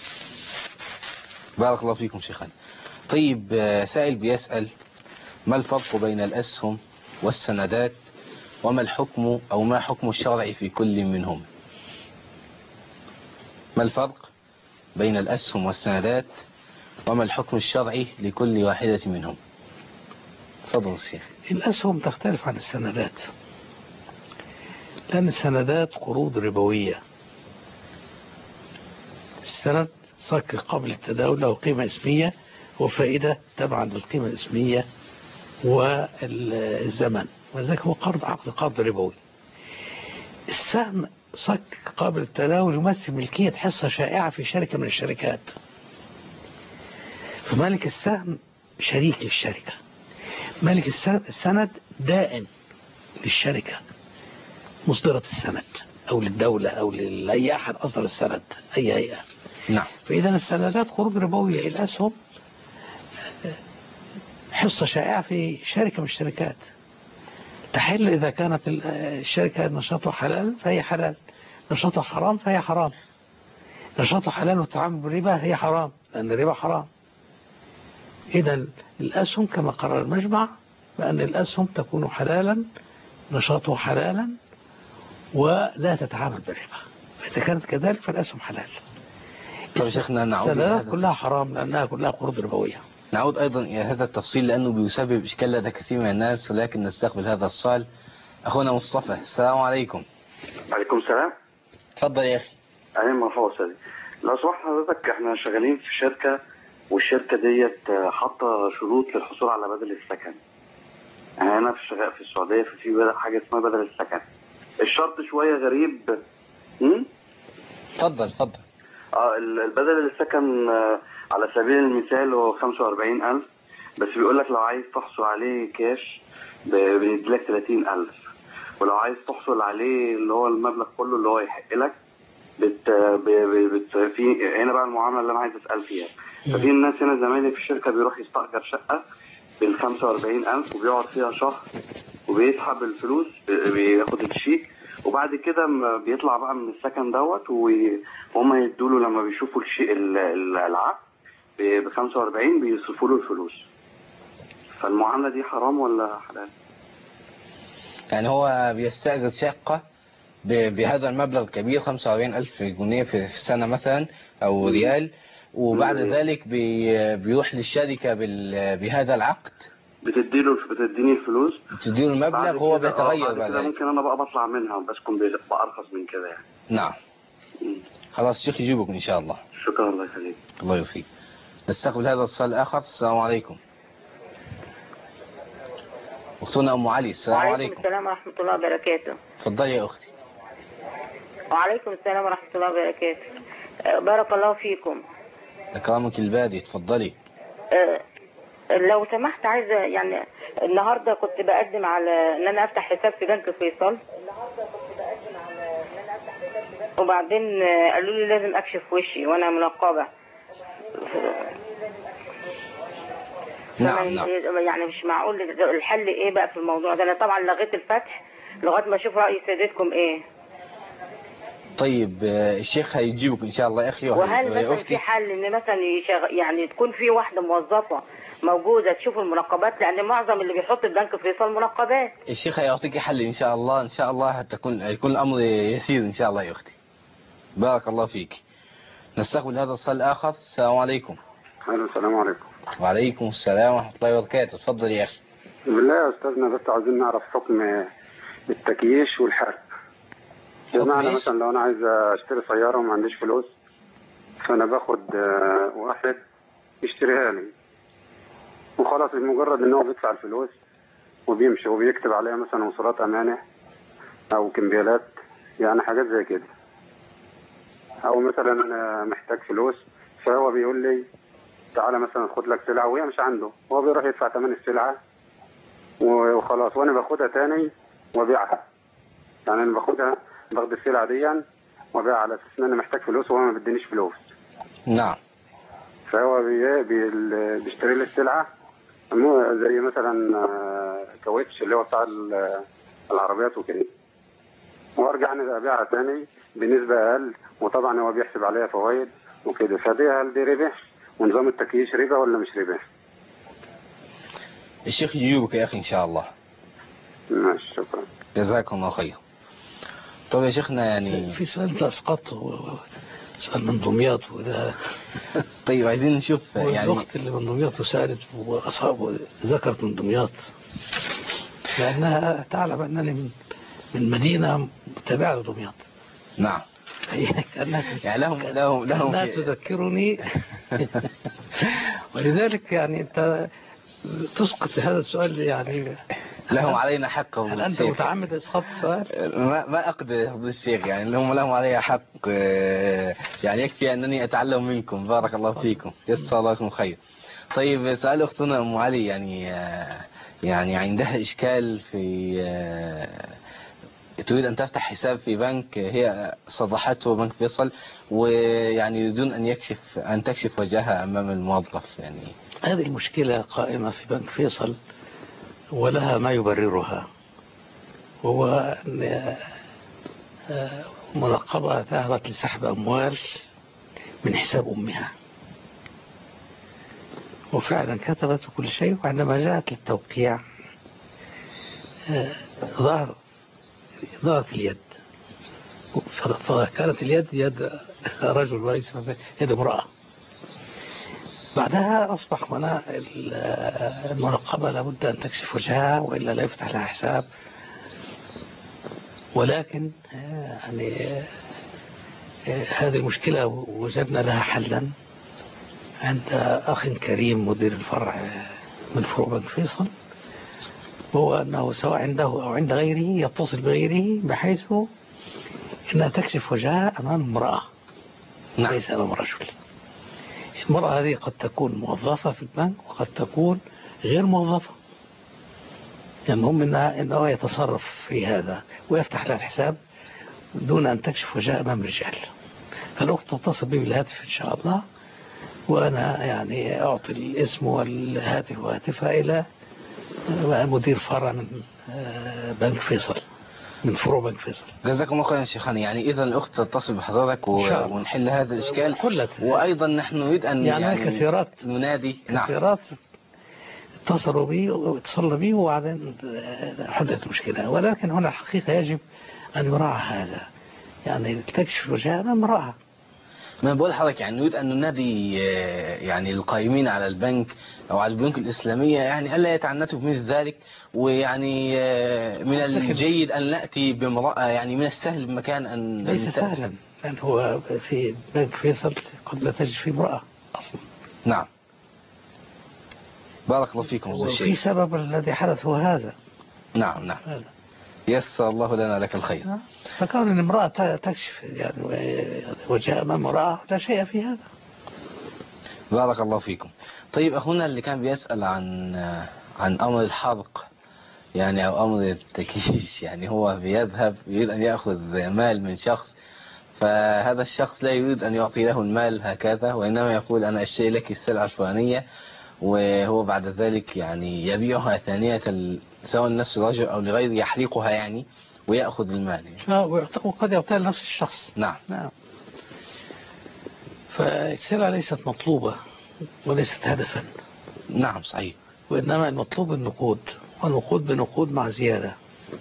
بارك الله فيكم شيخنا. طيب سائل بيسأل: ما الفرق بين الأسهم والسندات، وما الحكم أو ما حكم الشرع في كل منهم؟ ما الفرق بين الأسهم والسندات، وما الحكم الشرعي لكل واحدة منهم؟ تفضل الشيخ. الأسهم تختلف عن السندات، لأن السندات قروض ربوية. السند صك قبل التداول له قيمة اسمية وفائدة تبعا للقيمة الاسمية والزمن، وذلك هو عقد قرض ربوي. السهم صك قبل التداول يمثل ملكية حصة شائعة في شركة من الشركات، فمالك السهم شريك للشركة. مالك السند دائن للشركة مصدرة السند، أو للدولة أو لأي أحد أصدر السند، أي هيئة. نعم. فإذا السندات قروض ربوية. الأسهم حصة شائعة في شركة من الشركات، تحل إذا كانت الشركة نشاطها حلال فهي حلال، نشاطها حرام فهي حرام. نشاطها حلال والتعامل بالربا هي حرام، لأن الربا حرام. إذا الأسهم كما قرر المجمع بأن الأسهم تكون حلالا، نشاطها حلالا، ولا تتعامل بالربا. فإذا كانت كذلك فالأسهم حلال. طيب شيخنا، نعود السندات كلها حرام لأنها كلها قروض ربوية. نعود أيضا إلى هذا التفصيل لأنه بيسبب إشكال لدى كثير من الناس، لكن نستقبل هذا السؤال. أخونا مصطفى. السلام عليكم. عليكم السلام. تفضل يا أخي. أهلا مرحبا سيدي. لو سمحت حضرتك، احنا شغالين في شركة، والشركة ديت حاطة شروط للحصول على بدل السكن. يعني أنا في السعودية في حاجة اسمها بدل السكن. الشرط شوية غريب. تفضل. البدل السكن على سبيل المثال هو 45,000، بس بيقول لك لو عايز تحصل عليه كاش بيديلك 30,000، ولو عايز تحصل عليه اللي هو المبلغ كله اللي هو يحق لك في هنا بقى المعاملة اللي أنا عايز أسأل فيها. ففي الناس هنا زمايلي في الشركة بيروح يستأجر شقة بال45,000 وبيقعد فيها شهر وبيسحب الفلوس، بياخد الشيك، وبعد كده بيطلع بقى من السكن دوت وهم يدوا له لما بيشوفوا العقد ب45 بيصرفوا له الفلوس. فالمعاملة دي حرام ولا حلال؟ يعني هو بيستأجر شقة بهذا المبلغ الكبير 45,000 جنيه في السنة مثلا أو ريال، وبعد ذلك بيروح للشركة بهذا العقد، بتديني الفلوس، بتديله المبلغ، هو بيتغير بعد كده ممكن انا بقى بطلع منها بس كنت بقى ارخص من كده يعني. نعم. خلاص الشيخ يجيبك ان شاء الله. شكرا، الله يخليك. الله يوفقك. نستقبل هذا الاتصال الاخر. السلام عليكم. اختنا ام علي. السلام عليكم. وعليكم السلام ورحمة الله وبركاته. اتفضلي يا اختي. وعليكم السلام ورحمة الله وبركاته. بارك الله فيكم. اكرمك البادي. اتفضلي. لو سمحت عايزة يعني النهاردة كنت بقدم على ان انا افتح حساب في بنك فيصل، وبعدين قالوا لي لازم اكشف وشي وانا منقبة. نعم. يعني مش معقول الحل ايه بقى في الموضوع ده. انا طبعا لغيت الفتح لغاية ما اشوف رأي سيادتكم ايه. طيب الشيخ هيجيبك ان شاء الله يا اخي. وهل مثلا في حل ان مثلا يعني تكون في واحدة موظفة موجودة تشوف المنقبات، لان معظم اللي بيحط البنك فيصل منقبات. الشيخ هيعطيك حل ان شاء الله. ان شاء الله هيكون الامر يسير ان شاء الله يا اختي. بارك الله فيك. نستقبل هذا الاتصال الاخر. السلام عليكم. السلام عليكم. وعليكم السلام ورحمة الله وبركاته. اتفضل يا اخي. بالله يا استاذنا بس عايزين نعرف حكم التكييش والحرق. بمعنى مثلا لو انا عايز اشتري سيارة وما عنديش فلوس، فانا باخد واحد يشتريها لي وخلاص، بمجرد ان هو بيدفع الفلوس وبيمشي وبيكتب عليها مثلا وصولات امانة او كمبيالات، يعني حاجات زي كده. او مثلا محتاج فلوس فهو بيقول لي تعالى مثلا خد لك سلعة وهي مش عنده، هو بيروح يدفع ثمن السلعة وخلاص، وانا باخدها تاني وبيعها. يعني انا باخد السلعة دي وبيعها على اساس ان انا محتاج فلوس وهو ما بيدينيش فلوس. نعم. فهو بيشتري لي السلعة زي مثلا كاوتش اللي هو بتاع العربيات وكده، وارجع انا ابيعها تاني بنسبة اقل، وطبعا هو بيحسب عليها فوائد وكده. فدي هل دي ربح؟ ونظام التكييش ربا ولا مش ربا؟ الشيخ يجيبك يا اخي ان شاء الله. ماشي، شكرا. جزاكم الله خير. طب يا شيخنا يعني في سؤال انت اسقطته، سؤال من دمياط وده. طيب عايزين نشوف يعني الاخت اللي من دمياط وسالت واصحابه ذكرت من دمياط، لانها تعلم انني من مدينه متابعه لدمياط. نعم. يعني لهم لا تذكرني. ولذلك يعني انت تسقط هذا السؤال. يعني لهم علينا حق. هل انت متعمد اسقاط السؤال؟ ما اقدر فضل الشيخ، يعني لهم علي حق. يعني يكفي انني اتعلم منكم. بارك الله فيكم. يسر الله لكم خير. طيب سؤال اختنا ام علي، يعني عندها اشكال في تريد أن تفتح حساب في بنك هي صرحته بنك فيصل، ويعني يريدون أن تكشف وجهها أمام الموظف. يعني هذه المشكلة قائمة في بنك فيصل ولها ما يبررها، هو أن منقبة ذهبت لسحب أموال من حساب أمها، وفعلا كتبت كل شيء، وعندما جاءت للتوقيع ظهرت اليد، فكانت اليد يد رجل وليس يد امرأة. بعدها أصبح هنا المنقبة لابد أن تكشف وجهها وإلا لا يفتح لها حساب. ولكن يعني هذه المشكلة وجدنا لها حلا عند أخ كريم مدير الفرع من فروع بنك فيصل، هو أنه سواء عنده أو عند غيره يتصل بغيره بحيث أنها تكشف وجهها أمام امرأة ليس أمام رجل. المرأة هذه قد تكون موظفة في البنك وقد تكون غير موظفة، المهم أنه يتصرف في هذا ويفتح لها الحساب دون أن تكشف وجهها أمام رجال. فالأخت تتصل بي بالهاتف إن شاء الله وأنا يعني أعطي الاسم والهاتف وهاتفها إلى مدير فرع من بنك فيصل، من فروع بنك فيصل. جزاكم الله خيرا شيخنا. يعني إذا الأخت تتصل بحضرتك ونحل هذا الإشكال كلها. وأيضا نحن نريد أن يعني كثيرات ننادي. كثيرات اتصلوا بي واتصلوا بي وبعدين حلت المشكلة، ولكن هنا الحقيقة يجب أن يراعى هذا، يعني تكشف وجهها أمام امرأة. ما بقول حضرتك يعني نريد أن ننادي يعني القائمين على البنك أو على البنوك الإسلامية يعني ألا يتعنتوا بمثل ذلك، ويعني من الجيد أن نأتي بامرأة، يعني من السهل بمكان أن ليس سهلا، لأن هو في بنك فيصل قد لا تجد فيه امرأة أصلا. نعم بارك الله فيكم. وفي سبب الذي حدث هو هذا. نعم نعم هذا. يسر الله لنا لك الخير. فكون ان امرأة تكشف يعني وجاء امام امرأة لا شيء في هذا. بارك الله فيكم. طيب أخونا اللي كان بيسأل عن أمر الحرق يعني أو أمر التكييش، يعني هو بيذهب يريد أن يأخذ مال من شخص، فهذا الشخص لا يريد أن يعطي له المال هكذا، وإنما يقول أنا أشتري لك السلعة الفلانية، وهو بعد ذلك يعني يبيعها ثانية سواء نفس الرجل أو لغيره، يحرقها يعني ويأخذ المال يعني. وقد يعطيها لنفس الشخص. نعم. فالسلعة ليست مطلوبة وليست هدفا. نعم صحيح. وإنما المطلوب النقود، والنقود بنقود مع زيادة.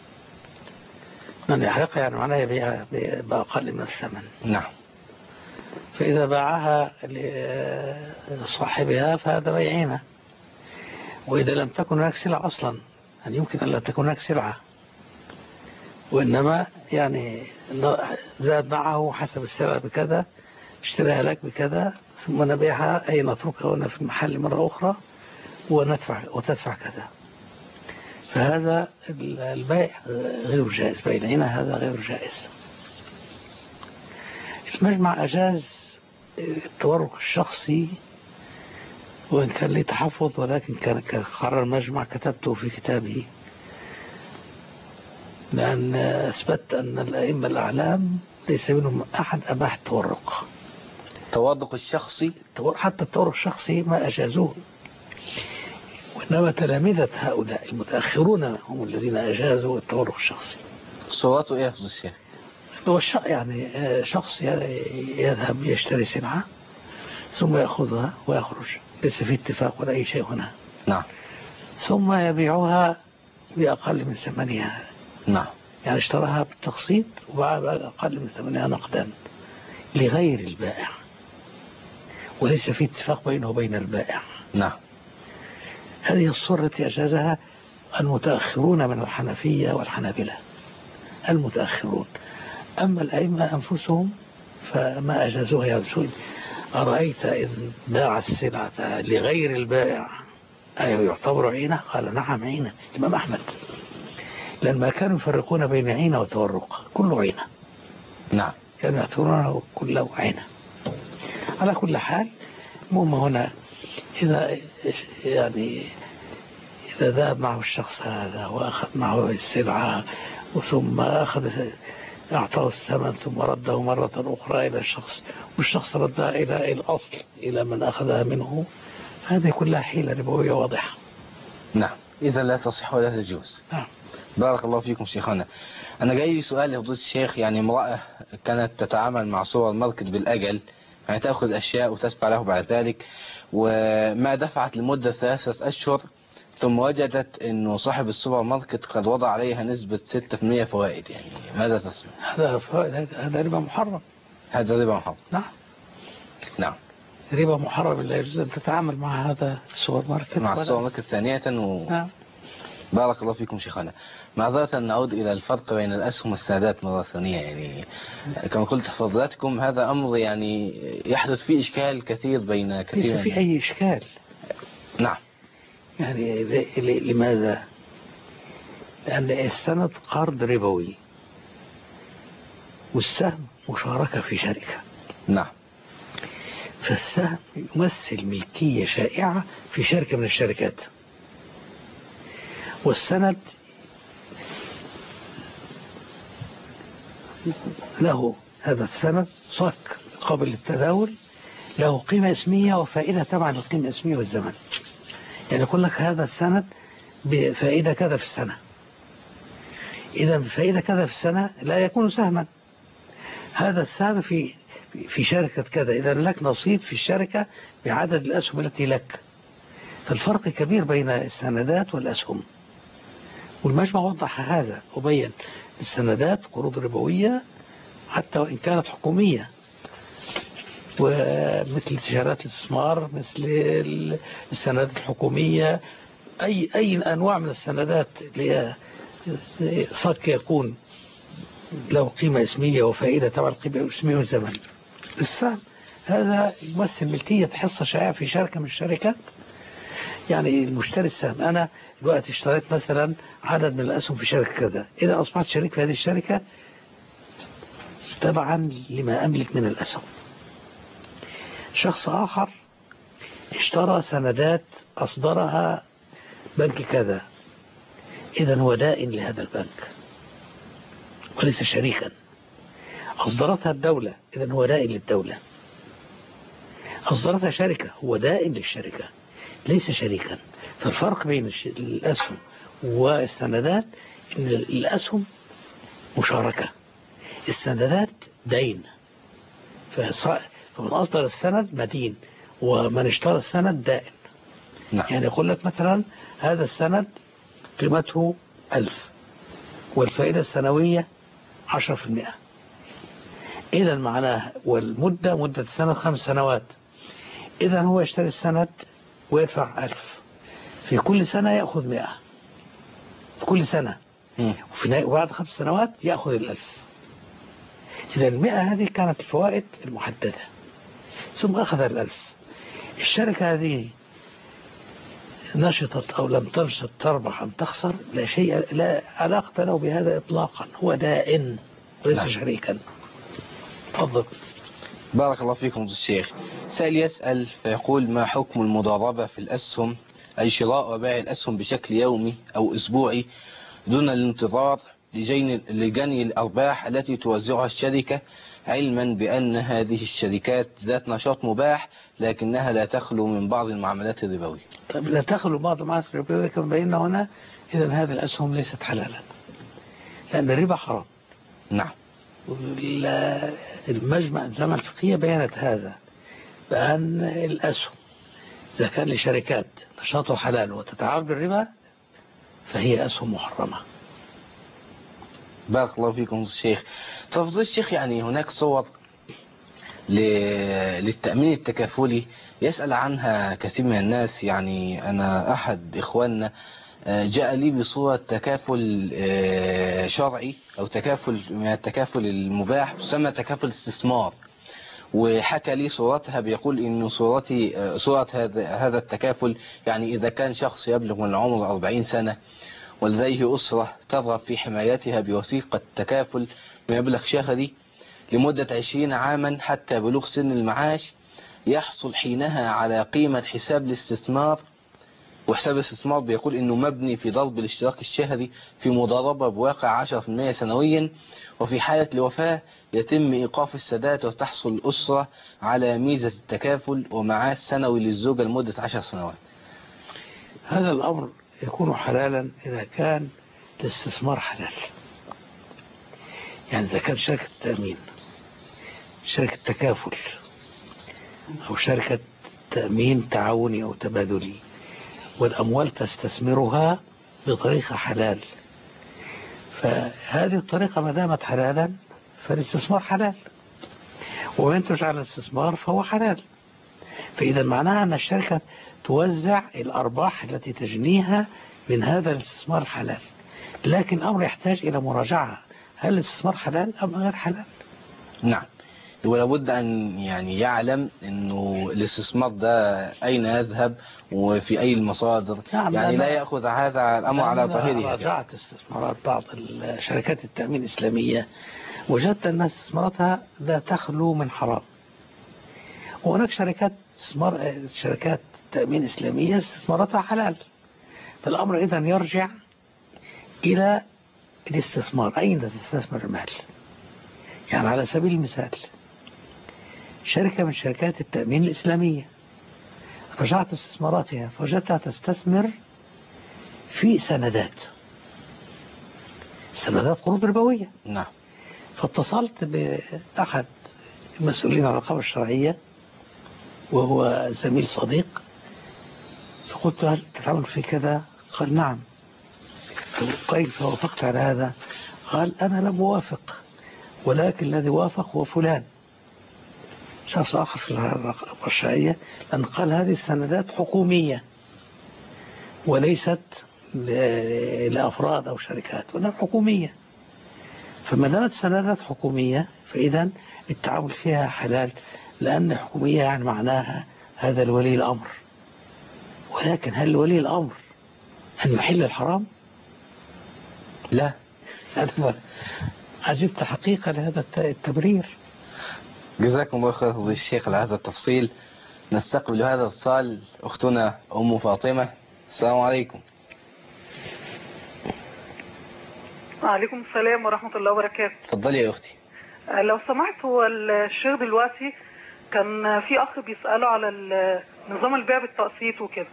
من يحرقها يعني معناها يبيعها بأقل من الثمن. نعم. فإذا باعها لصاحبها فهذا بيعينه، وإذا لم تكن هناك سلعة أصلا يعني يمكن أن لا تكون هناك سلعة، وإنما يعني زاد معه حسب السلعة بكذا، اشتريها لك بكذا، ثم نبيعها أي نتركها هنا في المحل مرة أخرى وتدفع كذا. فهذا البيع غير جائز، بيننا هذا غير جائز. المجمع أجاز التورق الشخصي وإن كان لي تحفظ، ولكن كان قرار المجمع كتبته في كتابه، لأن أثبت أن الأئمة الأعلام ليس منهم أحد أباح التورق. التورق الشخصي حتى التورق الشخصي ما أجازوه، وإنما تلامذة هؤلاء المتأخرون هم الذين أجازوا التورق الشخصي. صورته إيه أفضل الشيء؟ هو يعني شخص يذهب يشتري سلعة ثم يأخذها ويخرج، ليس في اتفاق ولا أي شيء هنا. نعم. ثم يبيعها بأقل من ثمنها. نعم. يعني اشتراها بالتقسيط وباعها بأقل من ثمنها نقدا لغير البائع، وليس في اتفاق بينه وبين البائع. نعم. هذه الصورة التي أجازها المتأخرون من الحنفية والحنابلة، المتأخرون. أما الأئمة أنفسهم فما أجازوها. يعني أرأيت إن باع السلعة لغير البائع أيوة يعتبر عينة؟ قال نعم عينة. الإمام أحمد، لأن ما كانوا يفرقون بين عينة وتورق، كله عينة. نعم. كانوا يعتبرونه كله عينة. على كل حال المهم هنا إذا ذهب معه الشخص هذا وأخذ معه السلعة وثم أعطاه الثمن ثم رده مرة أخرى إلى الشخص، والشخص ردها إلى الأصل إلى من أخذها منه، هذه كلها حيلة ربوية واضحة. نعم. إذا لا تصح ولا تجوز. نعم. بارك الله فيكم شيخنا. أنا جاي لي سؤال لفضيلة الشيخ. يعني امرأة كانت تتعامل مع سوبر ماركت بالأجل، يعني تأخذ أشياء وتدفع له بعد ذلك، وما دفعت لمدة 3 أشهر، ثم وجدت أنه صاحب السوبر ماركت قد وضع عليها نسبة 6% فوائد. يعني ماذا تصنع؟ هذا فوائد، هذا ربا محرم. هذا ربا محرم. نعم. نعم. ربا محرم، لا يجوز أن تتعامل مع هذا السوبر ماركت مع السوبر ماركت ثانية نعم. بارك الله فيكم شيخنا. معذرة نعود إلى الفرق بين الأسهم والسندات مرة ثانية. يعني كما قلت فضلاتكم هذا أمر يعني يحدث فيه إشكال كثير بين كثير. ليس في أي إشكال. نعم. يعني لماذا؟ لأن السند قرض ربوي والسهم مشاركة في شركة. نعم. فالسهم يمثل ملكية شائعة في شركة من الشركات، والسند له هذا السند صك قابل للتداول، له قيمة اسمية وفائدة تبع للقيمة الاسمية والزمن. يعني يقول لك هذا السند بفائدة كذا في السنة، إذا بفائدة كذا في السنة لا يكون سهما. هذا السهم في شركة كذا، إذا لك نصيب في الشركة بعدد الأسهم التي لك. فالفرق كبير بين السندات والأسهم، والمجمع وضح هذا وبين السندات قروض ربوية حتى وإن كانت حكومية، ومثل تجارات الاستثمار، مثل السندات الحكومية، أي أنواع من السندات اللي صك يكون له قيمة اسمية وفائدة تبع القيمة الاسمية والزمن. السهم هذا يمثل ملكية حصة شائعة في شركة من الشركات. يعني المشتري السهم، أنا دلوقتي اشتريت مثلا عدد من الأسهم في شركة كذا، إذا أصبحت شريك في هذه الشركة تبعا لما أملك من الأسهم. شخص آخر اشترى سندات أصدرها بنك كذا، إذا هو دائن لهذا البنك وليس شريكا. أصدرتها الدولة، إذا هو دائن للدولة. أصدرتها شركة، هو دائن للشركة ليس شريكا. فالفرق بين الأسهم والسندات إن الأسهم مشاركة، السندات دين. فمن أصدر السند مدين، ومن اشترى السند دائن. يعني يقول لك مثلا هذا السند قيمته 1000 والفائدة السنوية 10%، إذا معناه والمدة مدة السند 5 سنوات، إذا هو يشتري السند ويدفع 1000 في كل سنة، يأخذ 100 في كل سنة، وبعد 5 سنوات يأخذ 1000. إذا 100 هذه كانت الفوائد المحددة، ثم أخذ 1000. الشركة هذه نشطت أو لم تنشط، تربح أم تخسر، لا شيء، لا علاقة له بهذا إطلاقا، هو دائن ليس شريكا. تفضل. بارك الله فيكم الشيخ. سائل يسأل فيقول: ما حكم المضاربة في الأسهم، أي شراء وبيع الأسهم بشكل يومي أو أسبوعي دون الانتظار لجني الأرباح التي توزعها الشركة، علما بأن هذه الشركات ذات نشاط مباح لكنها لا تخلو من بعض المعاملات الربوية؟ طيب لا تخلو بعض المعاملات الربوية كما بينا هنا، إذن هذه الأسهم ليست حلالا لأن الربا حرام. نعم. المجمع الفقهية بيانت هذا، بأن الأسهم إذا كان لشركات نشاطه حلال وتتعامل بالربا فهي أسهم محرمة. بارك الله فيكم الشيخ. تفضل الشيخ، يعني هناك صور للتأمين التكافلي يسأل عنها كثير من الناس. يعني أنا أحد إخواننا جاء لي بصورة تكافل شرعي أو تكافل من التكافل المباح تسمى تكافل استثمار، وحكى لي صورتها، بيقول إنه صورة هذا التكافل، يعني إذا كان شخص يبلغ من العمر 40 سنة ولديه أسرة ترغب في حمايتها بوثيقة تكافل بمبلغ شهري لمدة 20 عاما حتى بلوغ سن المعاش، يحصل حينها على قيمة حساب الاستثمار. وحساب الاستثمار بيقول إنه مبني في ضرب الاشتراك الشهري في مضاربة بواقع 10% سنويا، وفي حالة الوفاة يتم إيقاف السداد وتحصل الأسرة على ميزة التكافل ومعاش سنوي للزوجة لمدة 10 سنوات. هذا الأمر يكون حلالا إذا كان الاستثمار حلال. يعني إذا كان شركة تأمين، شركة تكافل، أو شركة تأمين تعاوني أو تبادلي، والأموال تستثمرها بطريقة حلال، فهذه الطريقة ما دامت حلالا فالاستثمار حلال، وينتج على الاستثمار فهو حلال. فإذا معناها أن الشركة توزع الأرباح التي تجنيها من هذا الاستثمار الحلال، لكن الأمر يحتاج إلى مراجعة، هل الاستثمار حلال أم غير حلال؟ نعم. ولابد أن يعني يعلم أنه الاستثمار ده أين يذهب وفي أي المصادر. نعم. يعني لا يأخذ هذا الأمر على ظاهره. راجعت استثمارات بعض شركات التأمين الإسلامية، وجدت أن استثماراتها لا تخلو من حرام. وهناك شركات تأمين إسلامية استثماراتها حلال. فالأمر إذن يرجع إلى الاستثمار، أين تستثمر المال. يعني على سبيل المثال شركة من شركات التأمين الإسلامية، رجعت استثماراتها فوجدتها تستثمر في سندات قروض ربوية. نعم. فاتصلت بأحد المسؤولين عن الرقابة الشرعية وهو زميل صديق، فقلت له هل تتعامل في كذا؟ قال نعم. كيف وافقت على هذا؟ قال أنا لم أوافق، ولكن الذي وافق هو فلان، شخص آخر في الرقابة الشرعية، لأن قال هذه السندات حكومية وليست لأفراد أو شركات، وإنها حكومية. فما دامت سندات حكومية فإذا التعامل فيها حلال، لأن حكومية يعني معناها هذا الولي الأمر. ولكن هل ولي الأمر أن يحل الحرام؟ لا. عجبت حقيقة لهذا التبرير. جزاكم الله خير فضيلة الشيخ على هذا التفصيل. نستقبل هذا الاتصال أختنا أم فاطمة. السلام عليكم. وعليكم السلام ورحمة الله وبركاته. تفضلي يا أختي. لو سمحت، هو الشيخ دلوقتي كان في أخ بيسأله على نظام البيع بالتقسيط وكده.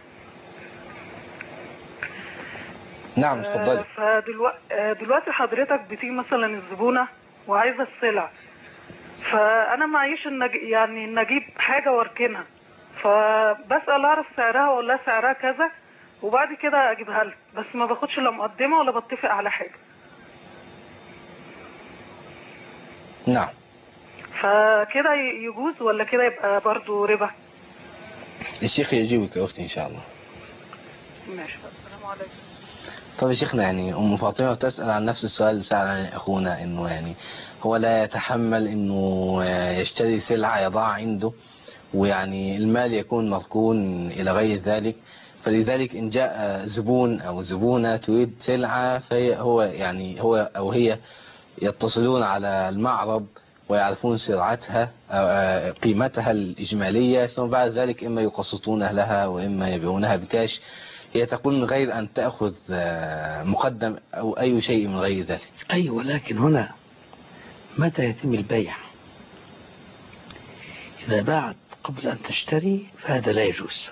نعم تفضلي. فدلوقتي حضرتك بتيجي مثلا الزبونة وعايزة السلع، فأنا معيش يعني إن أجيب حاجة واركنها، فبسأل أعرف سعرها ولا سعرها كذا، وبعد كده أجيبها لها، بس ما باخدش لا مقدمة ولا بتفق على حاجة. نعم. فكده يجوز ولا كده يبقى برضو ربا؟ الشيخ يجيبك يا أختي إن شاء الله. ماشي. السلام عليكم. طب يا شيخنا، يعني أم فاطمة تسأل عن نفس السؤال اللي سأل عن أخونا، إنه يعني هو لا يتحمل إنه يشتري سلعة يضع عنده، ويعني المال يكون مركون إلى غير ذلك، فلذلك إن جاء زبون أو زبونة تريد سلعة، فهو يعني هو أو هي يتصلون على المعرض ويعرفون سرعتها قيمتها الإجمالية، ثم بعد ذلك إما يقسطونها لها وإما يبيعونها بكاش. هي تقول من غير أن تأخذ مقدم أو أي شيء من غير ذلك. أيوة، ولكن هنا متى يتم البيع؟ إذا باعت قبل أن تشتري فهذا لا يجوز.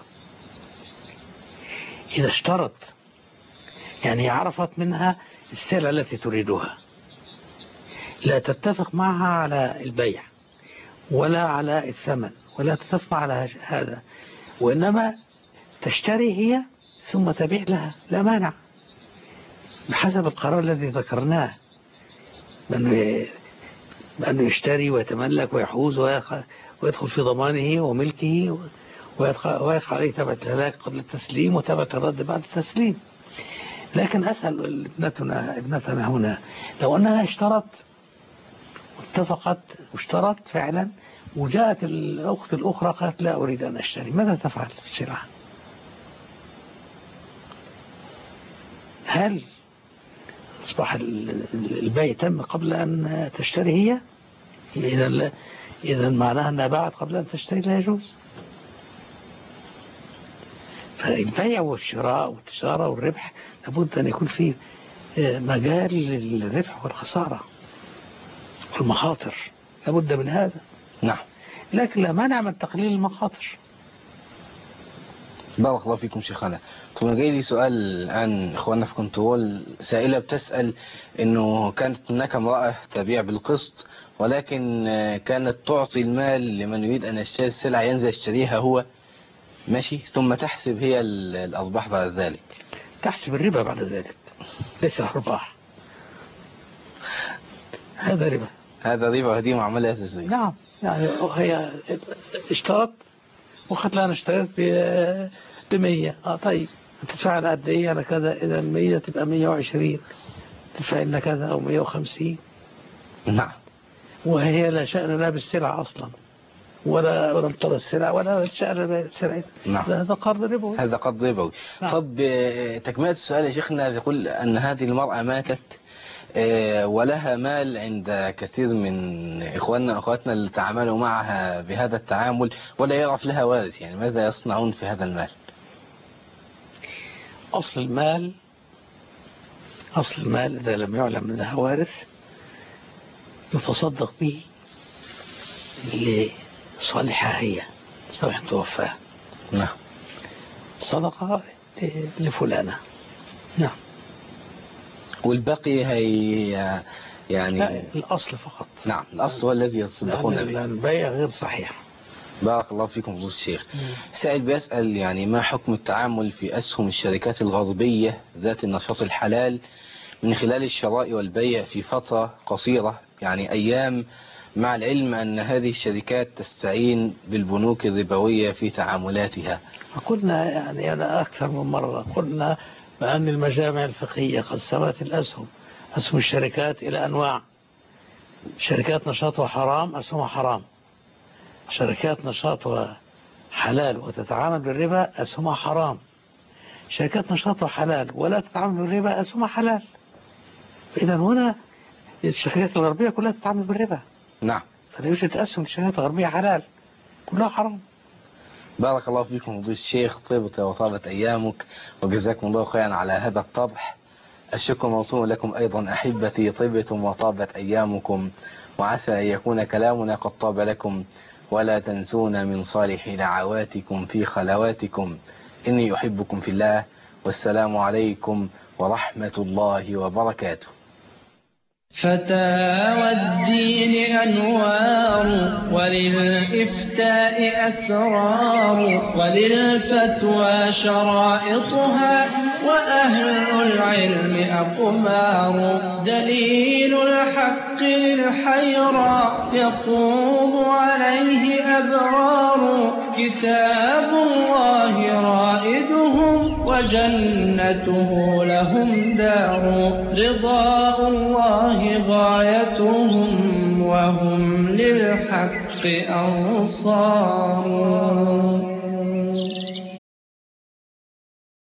إذا اشترت يعني عرفت منها السلعة التي تريدها، لا تتفق معها على البيع ولا على الثمن ولا تتفق على هذا، وإنما تشتري هي ثم تبيع لها، لا مانع، بحسب القرار الذي ذكرناه، بأنه يشتري ويتملك ويحوز ويدخل في ضمانه وملكه ويقع عليه تبعة الهلاك قبل التسليم وتبعة الرد بعد التسليم. لكن أسأل ابنتنا هنا، لو أنها اشترت واتفقت واشترت فعلا وجاءت الأخت الأخرى قالت لا أريد أن أشتري، ماذا تفعل في السلعة؟ هل أصبح البيع تم قبل أن تشتري هي؟ إذا معناها أنها باعت قبل أن تشتري لا يجوز. فالبيع والشراء والتجارة والربح لابد أن يكون فيه مجال للربح والخسارة والمخاطر، لابد من هذا. نعم. لكن لا مانع من تقليل المخاطر. بارك الله فيكم شيخنا. طبعا جاي لي سؤال الآن إخواننا في كنترول، سائلة بتسأل إنه كانت هناك امرأة تبيع بالقسط، ولكن كانت تعطي المال لمن يريد أن يشتري السلعة ينزل يشتريها هو ماشي، ثم تحسب هي الأرباح بعد ذلك. تحسب الربا بعد ذلك، ليس أرباح. هذا ربا. هذا ربا وهذه معاملة أساسية. نعم، يعني هي اشترط وقت لا أنا اشتريت ب100. طيب تدفع لنا قد ايه؟ على كذا. اذا 100 تبقى 120، تدفع لنا كذا او 150. نعم. وهي لا شأن لا بالسلعة اصلا ولا امطار السلع ولا شأن بالسلع. نعم. هذا قرض ربوي. هذا قرض ربوي. نعم. طب تكملة السؤال يا شيخنا، يقول أن هذه المرأة ماتت ولها مال عند كثير من إخواننا وأخواتنا اللي تعاملوا معها بهذا التعامل، ولا يعرف لها وارث، يعني ماذا يصنعون في هذا المال؟ أصل المال إذا لم يعلم منها وارث يتصدق به صالحة هي صالح توفى. نعم. صدقة لفلانة. نعم. والبقي هي يعني الأصل فقط. نعم الأصل هو الذي يصدقون به. البيع غير صحيح. بارك الله فيكم فضيلة الشيخ. سائل بيسأل يعني ما حكم التعامل في أسهم الشركات الغربية ذات النشاط الحلال من خلال الشراء والبيع في فترة قصيرة يعني أيام، مع العلم أن هذه الشركات تستعين بالبنوك الربوية في تعاملاتها؟ قلنا يعني أنا أكثر من مرة قلنا بأن المجامع الفقهية قسمت الأسهم، أسهم الشركات إلى أنواع: شركات نشاطها حرام أسهمها حرام، شركات نشاطها حلال وتتعامل بالربا أسهمها حرام، شركات نشاطها حلال ولا تتعامل بالربا أسهمها حلال. إذا هنا الشركات الغربية كلها تتعامل بالربا. نعم. فلا يوجد أسهم الشركات الغربية حلال، كلها حرام. بارك الله فيكم فضيلة الشيخ، طيبت وطابت أيامك وجزاكم الله خيرا على هذا الطرح. الشكر موصول لكم أيضا أحبتي، طيبتم وطابت أيامكم، وعسى أن يكون كلامنا قد طاب لكم، ولا تنسون من صالح دعواتكم في خلواتكم. إني أحبكم في الله، والسلام عليكم ورحمة الله وبركاته. فتاوى الدين أنوار، وللإفتاء أسرار، وللفتوى شرائطها، وأهل العلم أقمار. دليل الحق للحيرى يقوم عليه أبرار. كتاب الله رائدهم، وجنته لهم دار. رضاء الله غايتهم، وهم للحق أنصار.